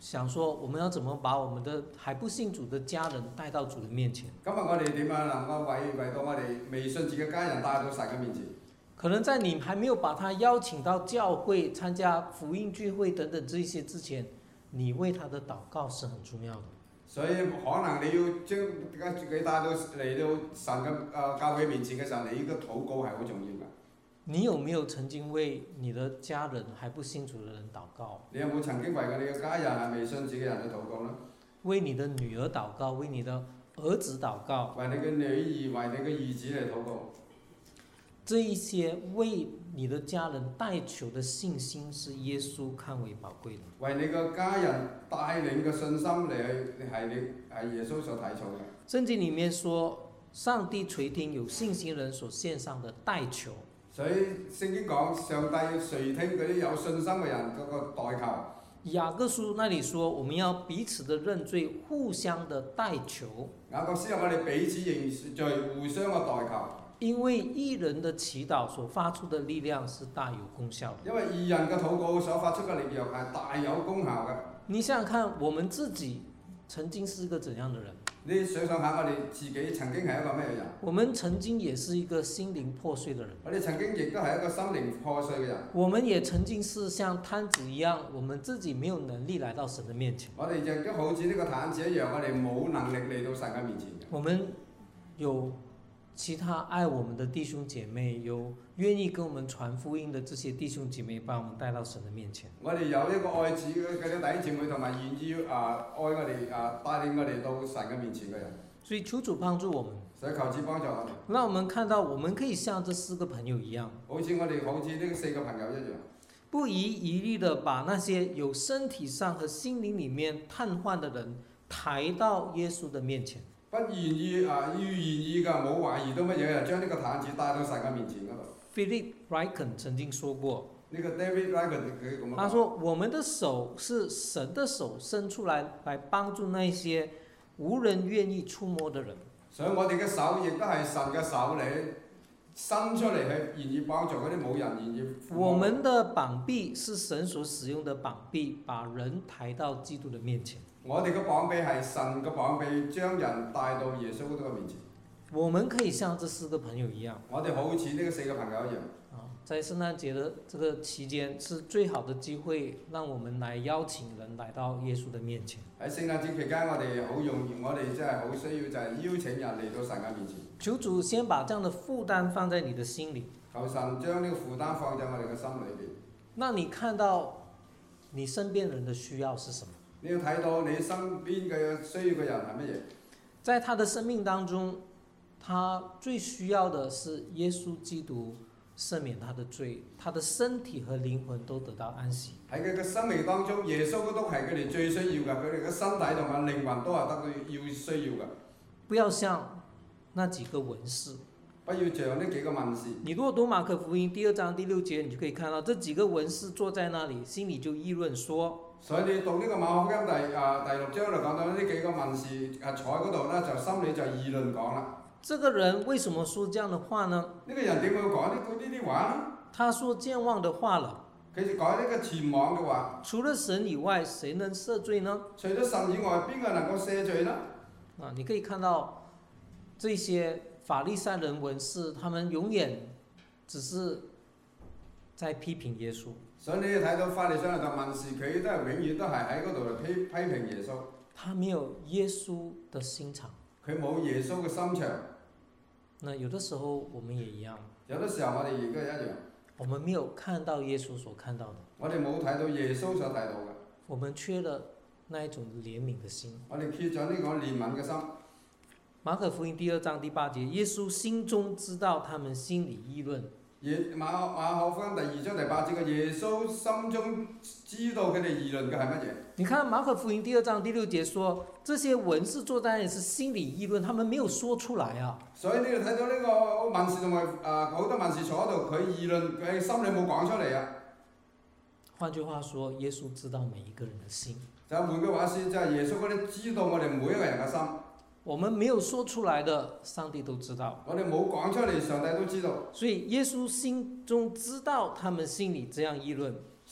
想說，我們要怎麼把我們的還不信主的家人帶到主的面前？ 今日我哋點樣能夠為到我哋未信主嘅家人帶到神嘅面前？ 可能在你還沒有把他邀請到教會參加福音聚會等等這些之前，你為他的禱告是很重要的。 所以可能你要將佢帶到嚟到神嘅教會面前嘅時候，你嘅禱告係好重要㗎。 你有沒有曾經為你的家人還不信主的人禱告？ 你有冇曾經為過你嘅家人係未信主嘅人去禱告呢？ 為你的女兒禱告，為你的兒子禱告， 為你嘅女兒、為你嘅兒子嚟禱告。 這一些為你的家人代求的信心，是耶穌看為寶貴的。 為你嘅家人帶領嘅信心嚟去係耶穌所睇重嘅。 聖經裡面說，上帝垂聽有信心人所獻上的代求。 所以聖經講上帝垂聽嗰啲有信心嘅人嗰個代求。 雅各書那裡說，我們要彼此的認罪，互相的代求。 雅各書我哋彼此認罪，互相嘅代求。 因為義人的祈禱所發出的力量是大有功效的。 因為義人嘅禱告所發出嘅力量係大有功效嘅。 你想想看，我們自己曾經是一個怎樣的人？ 你想想下，我哋自己曾經係一個咩人？ 我們曾經也是一個心靈破碎的人。 我哋曾經亦都係一個心靈破碎嘅人。 我們也曾經是像癱子一樣，我們自己沒有能力來到神的面前。 我哋亦都好似呢個癱子一樣，我哋冇能力嚟到神嘅面前嘅。 我們有其他愛我們的弟兄姐妹，有願意跟我們傳福音的這些弟兄姐妹，把我們帶到神的面前。 我哋有一個愛子嘅弟兄姊妹，同埋願意愛我哋帶領我哋到神嘅面前嘅人。 所以求主幫助我們。 所以求主幫助我哋。 讓我們看到，我們可以像這4個朋友一樣， 好似呢4個朋友一樣， 不遺餘力地把那些有身體上和心靈裡面癱瘓的人抬到耶穌的面前。 不願意㗎，冇懷疑到乜嘢，將呢個癱子帶到神嘅面前嗰度。 Philip Ryken 曾經說過， 呢個 David Ryken 佢咁樣講。 他說：我們的手是神的手伸出來幫助那些無人願意觸摸的人。 所以我哋嘅手亦都係神嘅手嚟伸出嚟，去願意幫助嗰啲冇人願意。 我們的膀臂是神所使用的膀臂，把人抬到基督的面前。 我哋嘅膀臂係神嘅膀臂，將人帶到耶穌嗰度嘅面前。 我們可以像這4個朋友一樣。 我哋好似呢個4個朋友一樣。 在聖誕節的這個期間，是最好的機會，讓我們來邀請人來到耶穌的面前。 喺聖誕節期間，我哋好容易，我哋真係好需要就係邀請人嚟到神嘅面前。 求主先把這樣的負擔放在你的心裡。 求神將呢個負擔放在我哋嘅心裏邊。 讓你看到你身邊人的需要是什麼？ 你要睇到你身邊嘅需要嘅人係乜嘢？ 在他的生命當中，他最需要的是耶穌基督赦免他的罪，他的身體和靈魂都得到安息。 喺佢嘅生命當中，耶穌基督係佢哋最需要嘅，佢哋嘅身體同埋靈魂都係得到需要嘅。 不要像那幾個文士。 不要像呢幾個文士。 你如果讀馬可福音第2章第6節，你就可以看到這幾個文士坐在那裡，心裡就議論說。 所以你讀呢個馬可福音第6章就講到呢幾個文士坐喺嗰度咧，就心裡就議論講啦。 這個人為什麼說這樣的話呢？ 呢個人點會講呢啲話呢？ 他說健忘的話了。 佢就講呢個僭妄嘅話。 除了神以外，誰能赦罪呢？ 除咗神以外，邊個能夠赦罪呢？ 你可以看到這些法利賽人文士，他們永遠只是在批評耶穌。 所以你睇到法利賽人同文士，佢都係永遠都係喺嗰度嚟批評耶穌。 他沒有耶穌的心腸。 佢冇耶穌嘅心腸。 那有的時候我們也一樣。 有的時候我哋亦都一樣。 我們沒有看到耶穌所看到的。 我哋冇睇到耶穌所睇到嘅。 我們缺了那一種憐憫的心。 我哋缺咗呢個憐憫嘅心。 馬可福音第2章第8節，耶穌心中知道他們心裡議論。 馬可福音第2章第8節嘅耶穌心中知道佢哋議論嘅係乜嘢？ 你看馬可福音第2章第6節說，這些文士坐在那裡是心裡議論，他們沒有說出來啊。 所以你哋睇到呢個文士同埋好多文士坐喺度，佢議論，佢心裡冇講出嚟啊。 換句話說，耶穌知道每一個人的心。 就換句話說，就係耶穌嗰啲知道我哋每一個人嘅心。 我們沒有說出來的，上帝都知道。 我哋冇講出嚟，上帝都知道。 所以耶穌心中知道他們心裡這樣議論。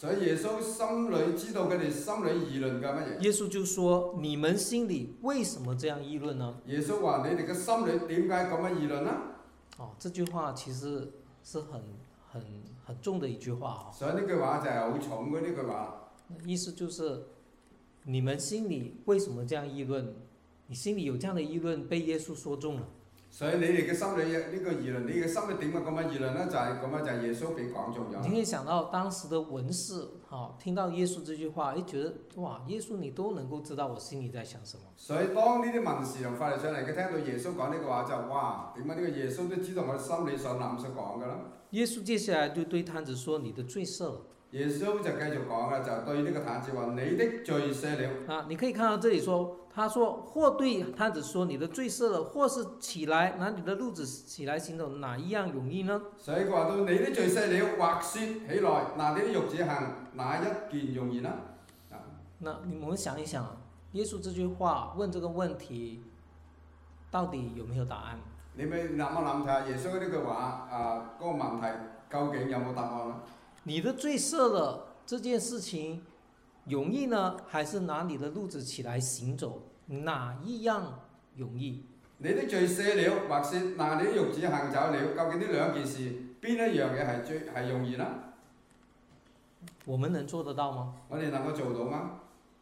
所以耶穌心裏知道佢哋心裏議論嘅乜嘢。 耶穌就說：你們心裡為什麼這樣議論呢？ 耶穌話：你哋嘅心裏點解咁樣議論呢？ 這句話其實是很重的一句話。 所以呢句話就係好重嘅呢句話。 意思就是你們心裡為什麼這樣議論？你心裡有這樣的議論，被耶穌說中了。 所以你哋嘅心裏呢個議論，你嘅心裏點解咁樣議論呢？就係咁樣，就係耶穌俾講中咗。 你可以想到當時的文士，聽到耶穌這句話，覺得哇，耶穌你都能夠知道我心裡在想什麼。 所以當呢啲文士同法利賽人，佢聽到耶穌講呢個話就哇，點解呢個耶穌都知道我心裡所諗所講嘅啦？ 耶穌接下來就對癱子說：你的罪赦了。 耶穌就繼續講啦，就對呢個癱子話：你的罪赦了。 你可以看到這裡說，他說或對癱子說：你的罪赦了，或是起來拿你的褥子起來行走，哪一樣容易呢？ 所以佢話到你的罪赦了，或說起來拿你的褥子行，哪一件容易呢？ 那我們想一想，耶穌這句話問這個問題，到底有沒有答案？ 你咪諗一諗睇下耶穌呢句話嗰個問題究竟有冇答案呢？ 你的罪赦了這件事情容易呢，還是拿你的褥子起來行走，哪一樣容易？ 你的罪赦了，或是拿你的褥子行走了，究竟呢兩件事邊一樣嘢係容易呢？ 我們能做得到嗎？ 我哋能夠做到嗎？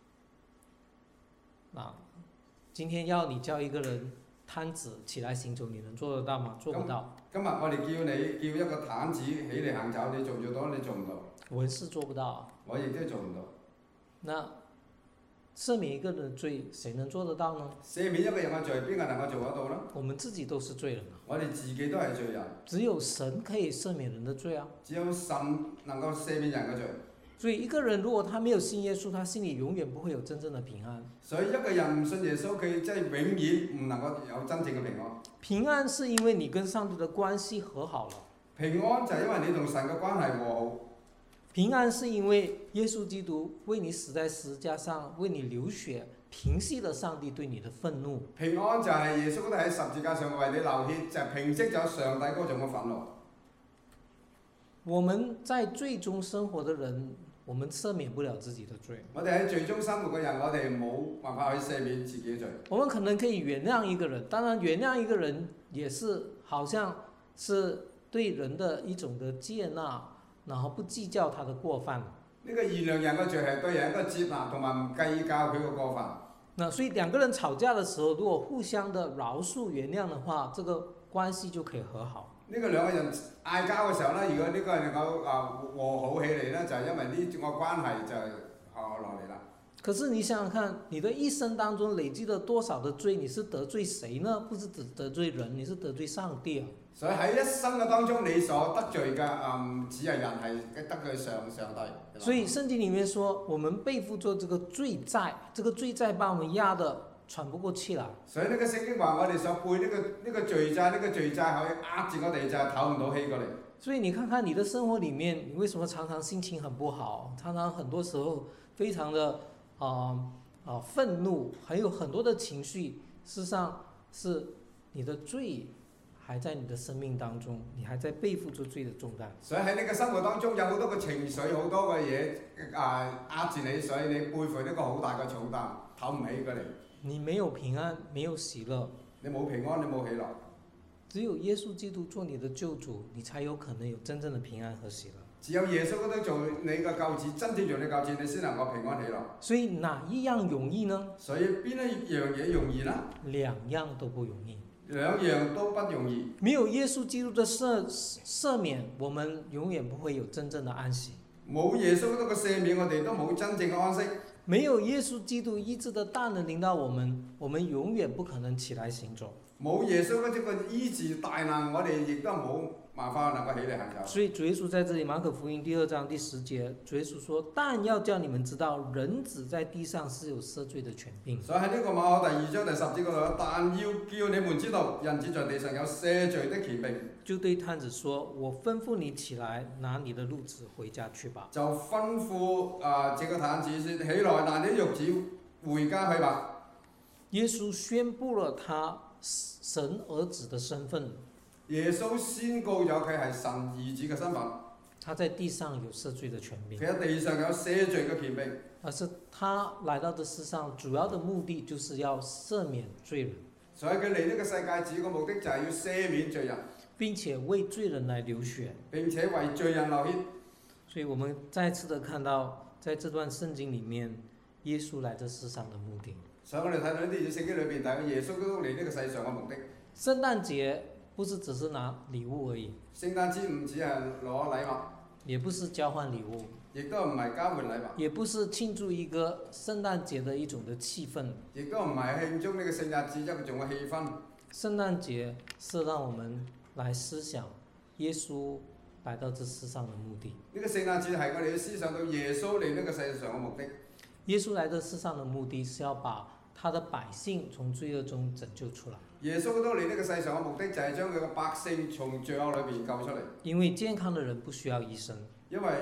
今天要你叫一個人癱子起來行走，你能做得到嗎？做不到。 今日我哋叫一個癱子起嚟行走，你做唔做到？你做唔到。 文士做不到。 我亦都做唔到。 那赦免一個人的罪，誰能做得到呢？ 赦免一個人嘅罪，邊個能夠做得到呢？ 我們自己都是罪人。 我哋自己都係罪人。 只有神可以赦免人的罪啊。 只有神能夠赦免人嘅罪。 所以一個人如果他沒有信耶穌，他心裡永遠不會有真正的平安。 所以一個人唔信耶穌，佢真係永遠唔能夠有真正嘅平安。 平安是因為你跟上帝的關係和好了。 平安就係因為你同神嘅關係和好。 平安是因為耶穌基督為你死在十字架上，為你流血，平息了上帝對你的憤怒。 平安就係耶穌都喺十字架上為你流血，就係平息咗上帝嗰種嘅憤怒。 我們在罪中生活的人，我們赦免不了自己的罪。 我哋喺罪中生活嘅人，我哋冇辦法去赦免自己嘅罪。 我們可能可以原諒一個人，當然原諒一個人也是好像是對人的一種的接納，然後不計較他的過犯。 呢個原諒人嘅罪係對人一個接納同埋唔計較佢嘅過犯。 那所以兩個人吵架的時候，如果互相的饒恕原諒的話，這個關係就可以和好。 呢個兩個人嗌交嘅時候呢，如果呢個能夠和好起嚟呢，就係因為呢個關係就落嚟啦。 可是你想想看，你的一生當中累積了多少的罪？你是得罪誰呢？不是得罪人，你是得罪上帝啊。 所以喺一生嘅當中，你所得罪嘅只係人，係得罪上帝。 所以聖經裡面說，我們背負咗這個罪債，這個罪債把我們壓得喘不過氣來。 所以呢個聖經話我哋所背呢個罪債，呢個罪債可以壓住我哋就係唞唔到氣過嚟。 所以你看看你的生活裡面，你為什麼常常心情很不好？常常很多時候非常的憤怒，還有很多的情緒，事實上是你的罪還在你的生命當中，你還在背負住罪的重擔。所以喺你嘅生活當中有好多嘅情緒，好多嘅嘢壓住你，所以你背負呢個好大嘅重擔，唞唔起過嚟。 你沒有平安，沒有喜樂。 你冇平安，你冇喜樂。 只有耶穌基督做你的救主，你才有可能有真正的平安和喜樂。 只有耶穌嗰度做你嘅救主，真正做你救主，你先能夠平安喜樂。 所以哪一樣容易呢？ 所以邊一樣嘢容易呢？ 兩樣都不容易。 兩樣都不容易。 沒有耶穌基督的赦免，我們永遠不會有真正的安息。 冇耶穌嗰度嘅赦免，我哋都冇真正嘅安息。 沒有耶穌基督醫治的大能臨到我們永遠不可能起來行走。 冇耶穌嗰個醫治大能，我哋亦都冇辦法能夠起嚟行走。 所以主耶穌在這裡馬可福音第2章第10節，主耶穌說：但要叫你們知道，人子在地上是有赦罪的權柄。 所以喺呢個馬可第2章第10節嗰度，但要叫你們知道，人子在地上有赦罪的權柄。 就對癱子說：我吩咐你起來，拿你的褥子回家去吧。 就吩咐這個癱子說：起來，拿你的褥子回家去吧。 耶穌宣布了他神兒子的身份。 耶穌宣告咗佢係神兒子嘅身份。 他在地上有赦罪的權柄， 佢喺地上有赦罪嘅權柄， 而是他來到這世上主要的目的就是要赦免罪人， 所以佢嚟呢個世界主要嘅目的就係要赦免罪人， 並且為罪人來流血。 並且為罪人流血。 所以我們再次的看到，在這段聖經裡面，耶穌來這世上的目的。 所以我哋睇到呢啲聖經裏邊，睇到耶穌基督嚟呢個世上嘅目的。 聖誕節不是只是拿禮物而已， 聖誕節唔止係攞禮物， 也不是交換禮物， 亦都唔係交換禮物， 也不是慶祝一個聖誕節的一種的氣氛。 亦都唔係慶祝呢個聖誕節一種嘅氣氛。 聖誕節是讓我們來思想耶穌來到這世上的目的。 呢個聖誕節係我哋要思想到耶穌嚟呢個世上嘅目的。 耶穌來到世上的目的是要把他的百姓從罪惡中拯救出來。 耶穌都嚟呢個世上嘅目的就係將佢嘅百姓從罪惡裏邊救出嚟。 因為健康的人不需要醫生， 因為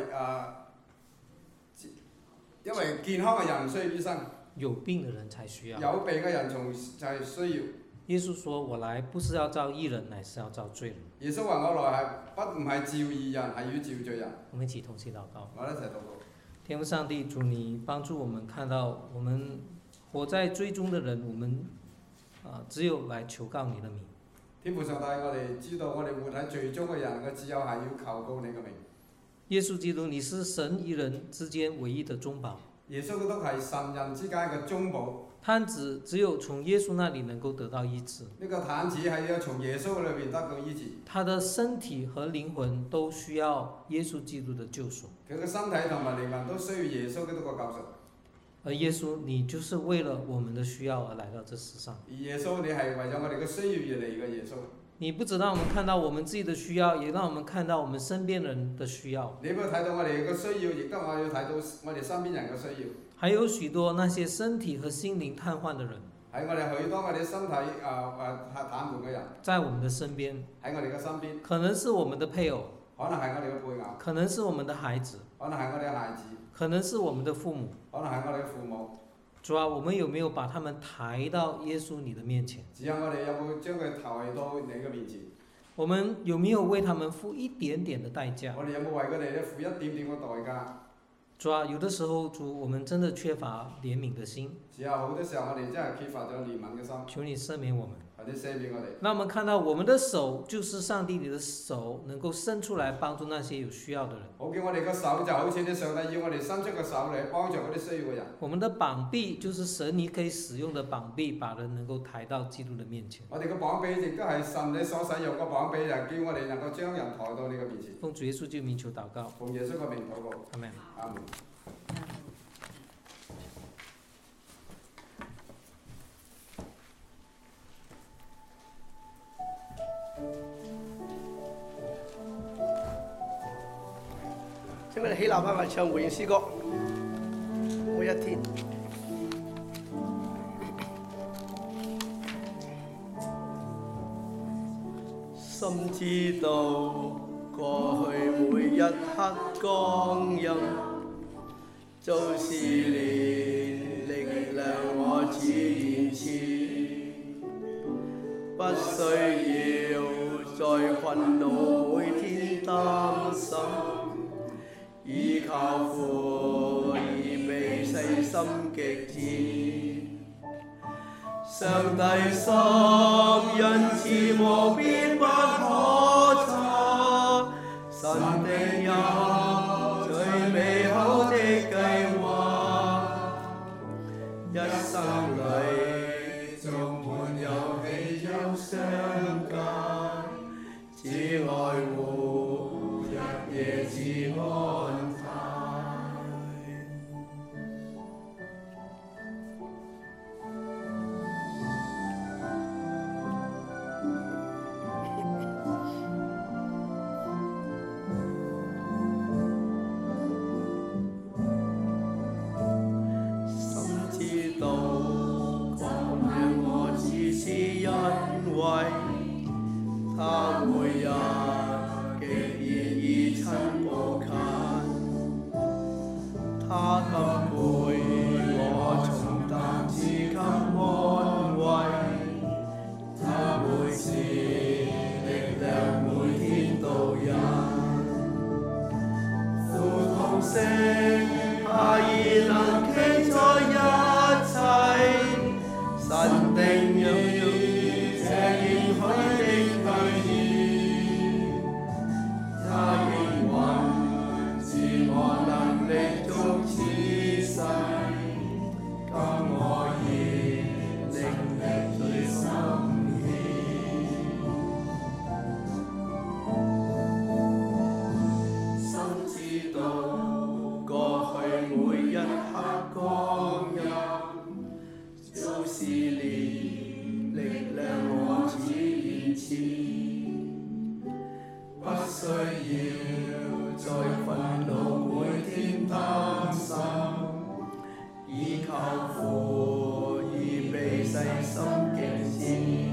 健康嘅人唔需要醫生， 有病的人才需要。 有病嘅人就係需要。 耶穌說：我來不是要召義人，乃是要召罪人。 耶穌話：我來係唔係召義人，係要召罪人。 我們一起同心禱告。 我哋一齊禱告。 天父上帝，主你幫助我們看到，我們活在罪中的人，我們只有來求告你的名。 天父上帝，我哋知道我哋活喺罪中嘅人，我只有係要求告你嘅名。耶穌基督， 你是神與人之間唯一的中保。 耶穌基督係神人之間嘅中保。 癱子只有從耶穌那裡能夠得到醫治。 呢個癱子係要從耶穌裏邊得到醫治。 他的身體和靈魂都需要耶穌基督的救贖。 佢嘅身體同埋靈魂都需要耶穌基督嘅救贖。 而耶穌，你就是為了我們的需要而來到這世上。 而耶穌，你係為咗我哋嘅需要而嚟嘅耶穌。 你不只讓我們看到我們自己的需要，也讓我們看到我們身邊人的需要。 你唔好睇到我哋嘅需要，亦都我要睇到我哋身邊人嘅需要。 還有許多那些身體和心靈癱瘓的人， 喺我哋許多我哋身體癱瘓嘅人， 在我們的身邊， 喺我哋嘅身邊， 可能是我們的配偶， 可能係我哋嘅配偶， 可能是我們的孩子， 可能係我哋嘅孩子， 可能是我們的父母， 可能係我哋嘅父母。 主啊，我們有沒有把他們抬到耶穌你的面前？ 只有我哋有冇將佢抬到你嘅面前？ 我們有沒有為他們付一點點的代價？ 我哋有冇為佢哋付一點點嘅代價？ 主啊，有的時候主，我們真的缺乏憐憫的心。 只有好多時候我哋真係缺乏咗憐憫嘅心。 求你赦免我們。 求你赦免我哋。 讓我們看到我們的手就是上帝你的手，能夠伸出來幫助那些有需要的人。 好叫我哋個手就好似你上帝要我哋伸出個手嚟幫助嗰啲需要嘅人。 我們的膀臂就是神你可以使用的膀臂，把人能夠抬到基督的面前。 我哋個膀臂亦都係神你所使用個膀臂，就叫我哋能夠將人抬到你嘅面前。 奉主耶穌基督名求禱告。 奉耶穌嘅名禱告。 阿門。 阿門。 請我哋起立翻嚟唱回應詩歌。每一天，心知道過去每一刻光陰，就是連力量我只延遲，不需要再困惱每天擔心。依靠父已被細心極致，上帝心恩慈無邊不可測，神定有最美好的計劃，一生裏縱滿有喜憂相間，只愛護日夜自安。他每日極願以親抱近， 下而能記載一切，神定要這應許的兌現，也應允自我能力足此世，今我已靈力最深深知道過去每一刻光陰，早試煉力量我只現前，不需要再憤怒每天擔心，倚靠父已被細心敬視，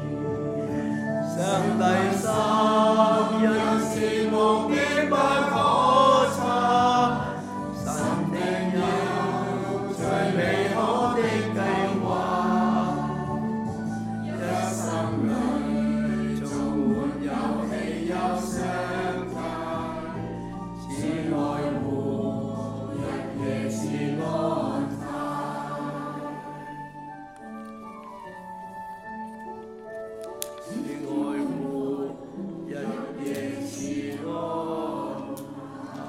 上帝心因是無邊不可測，神定有最美好的計劃，一生裏總沒有喜憂相帶，只愛護日夜是安泰，只愛護日夜是安泰。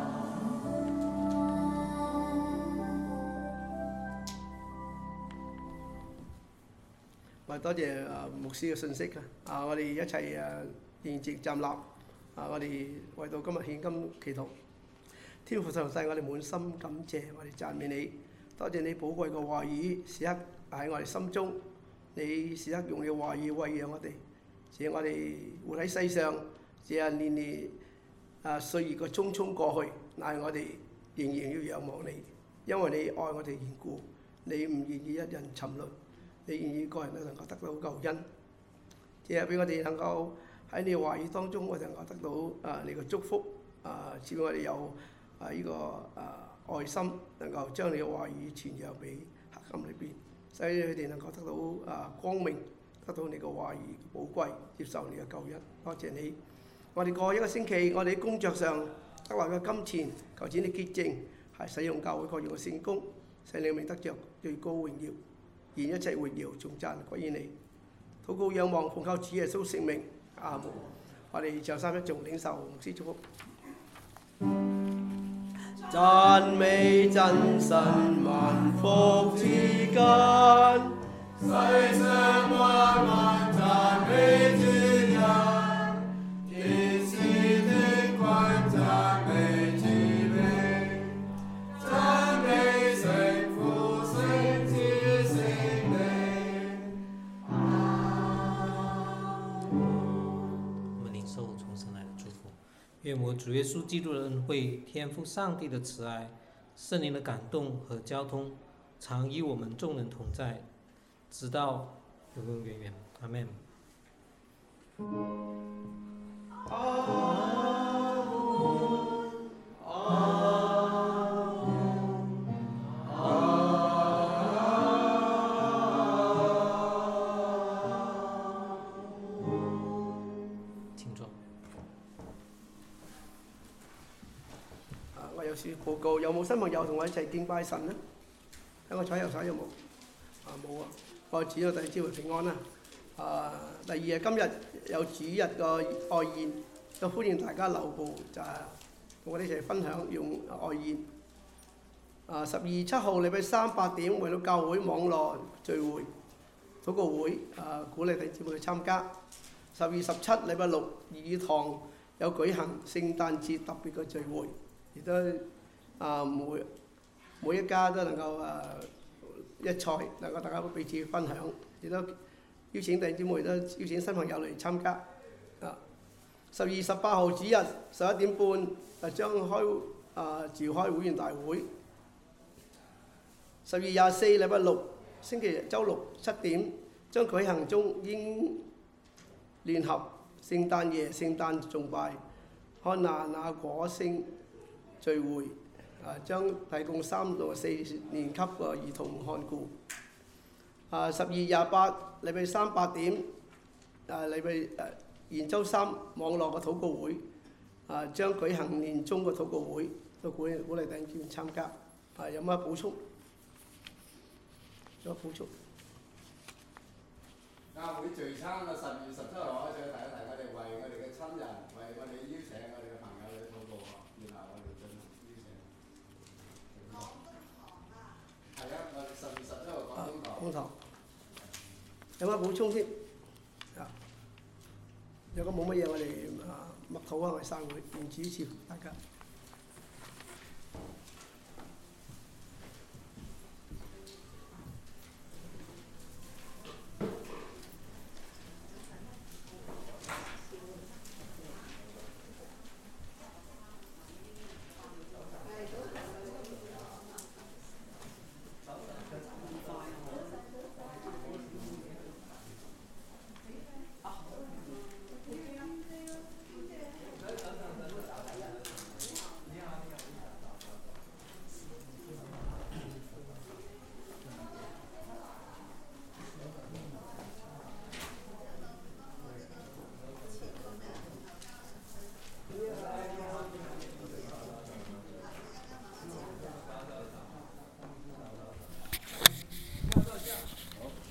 我多謝牧師嘅信息啊！我哋一齊現直站立我哋為到今日獻金祈禱。天父上帝，我哋滿心感謝，我哋讚美你，多謝你寶貴嘅話語時刻喺我哋心中，你時刻用你嘅話語餵養我哋，使我哋活喺世上，這年年歲月嘅匆匆過去，但係我哋仍然要仰望你，因為你愛我哋緣故，你唔願意一人沉淪。你願意個人都能夠得到救恩，只係俾我哋能夠喺你話語當中，我哋能夠得到你嘅祝福，只要我哋有呢個愛心，能夠將你嘅話語傳揚俾黑暗裏邊，使佢哋能夠得到光明，得到你嘅話語寶貴，接受你嘅救恩。多謝你，我哋過去一個星期，我哋喺工作上得來嘅金錢，求主你潔淨，係使用教會各樣嘅聖工，使你名得着最高榮耀。願一切榮耀頌讚歸於你，禱告仰望奉靠主耶穌聖名，阿門。我哋唱三一頌領受牧師祝福。讚美真神萬福之間，世上萬萬讚美主人，天使的君讚美主名，讚美聖父聖子。 愿我主耶稣基督的恩惠、天父上帝的慈爱、圣灵的感动和交通，常与我们众人同在，直到永永远远。阿们。 報告有冇新朋友同我一齊敬拜神呢？喺我左右手有冇？冇啊！我主要第二朝平安啦。第二日今日有主日個愛宴，就歡迎大家留步，就係同我哋一齊分享用愛宴。12月7號禮拜三8點為到教會網絡聚會禱告會，鼓勵弟兄姊妹去參加。12月17禮拜6義堂有舉行聖誕節特別嘅聚會，亦都每一家都能夠一菜，能夠大家彼此分享，亦都邀請弟兄姊妹，都邀請新朋友嚟參加。12月18號主日11點半將召開會員大會。12月24禮拜6星期日週六7點將舉行中英聯合聖誕夜聖誕崇拜，漢那果聖聚會，將提供3到4年級嘅兒童看顧。12月28禮拜三8點，延週三網絡嘅禱告會， 將舉行年終嘅禱告會，都鼓勵弟兄姊妹參加。有乜補充？有乜補充？ 教會聚餐啊，12月17號開始，提一提我哋為我哋嘅親人，為我哋邀請我哋嘅朋友去禱告啊，然後我哋進行邀請。係啊，我哋12月17號講東堂。 有乜補充添？如果冇乜嘢，我哋默禱啊，我哋散會，願主賜福大家。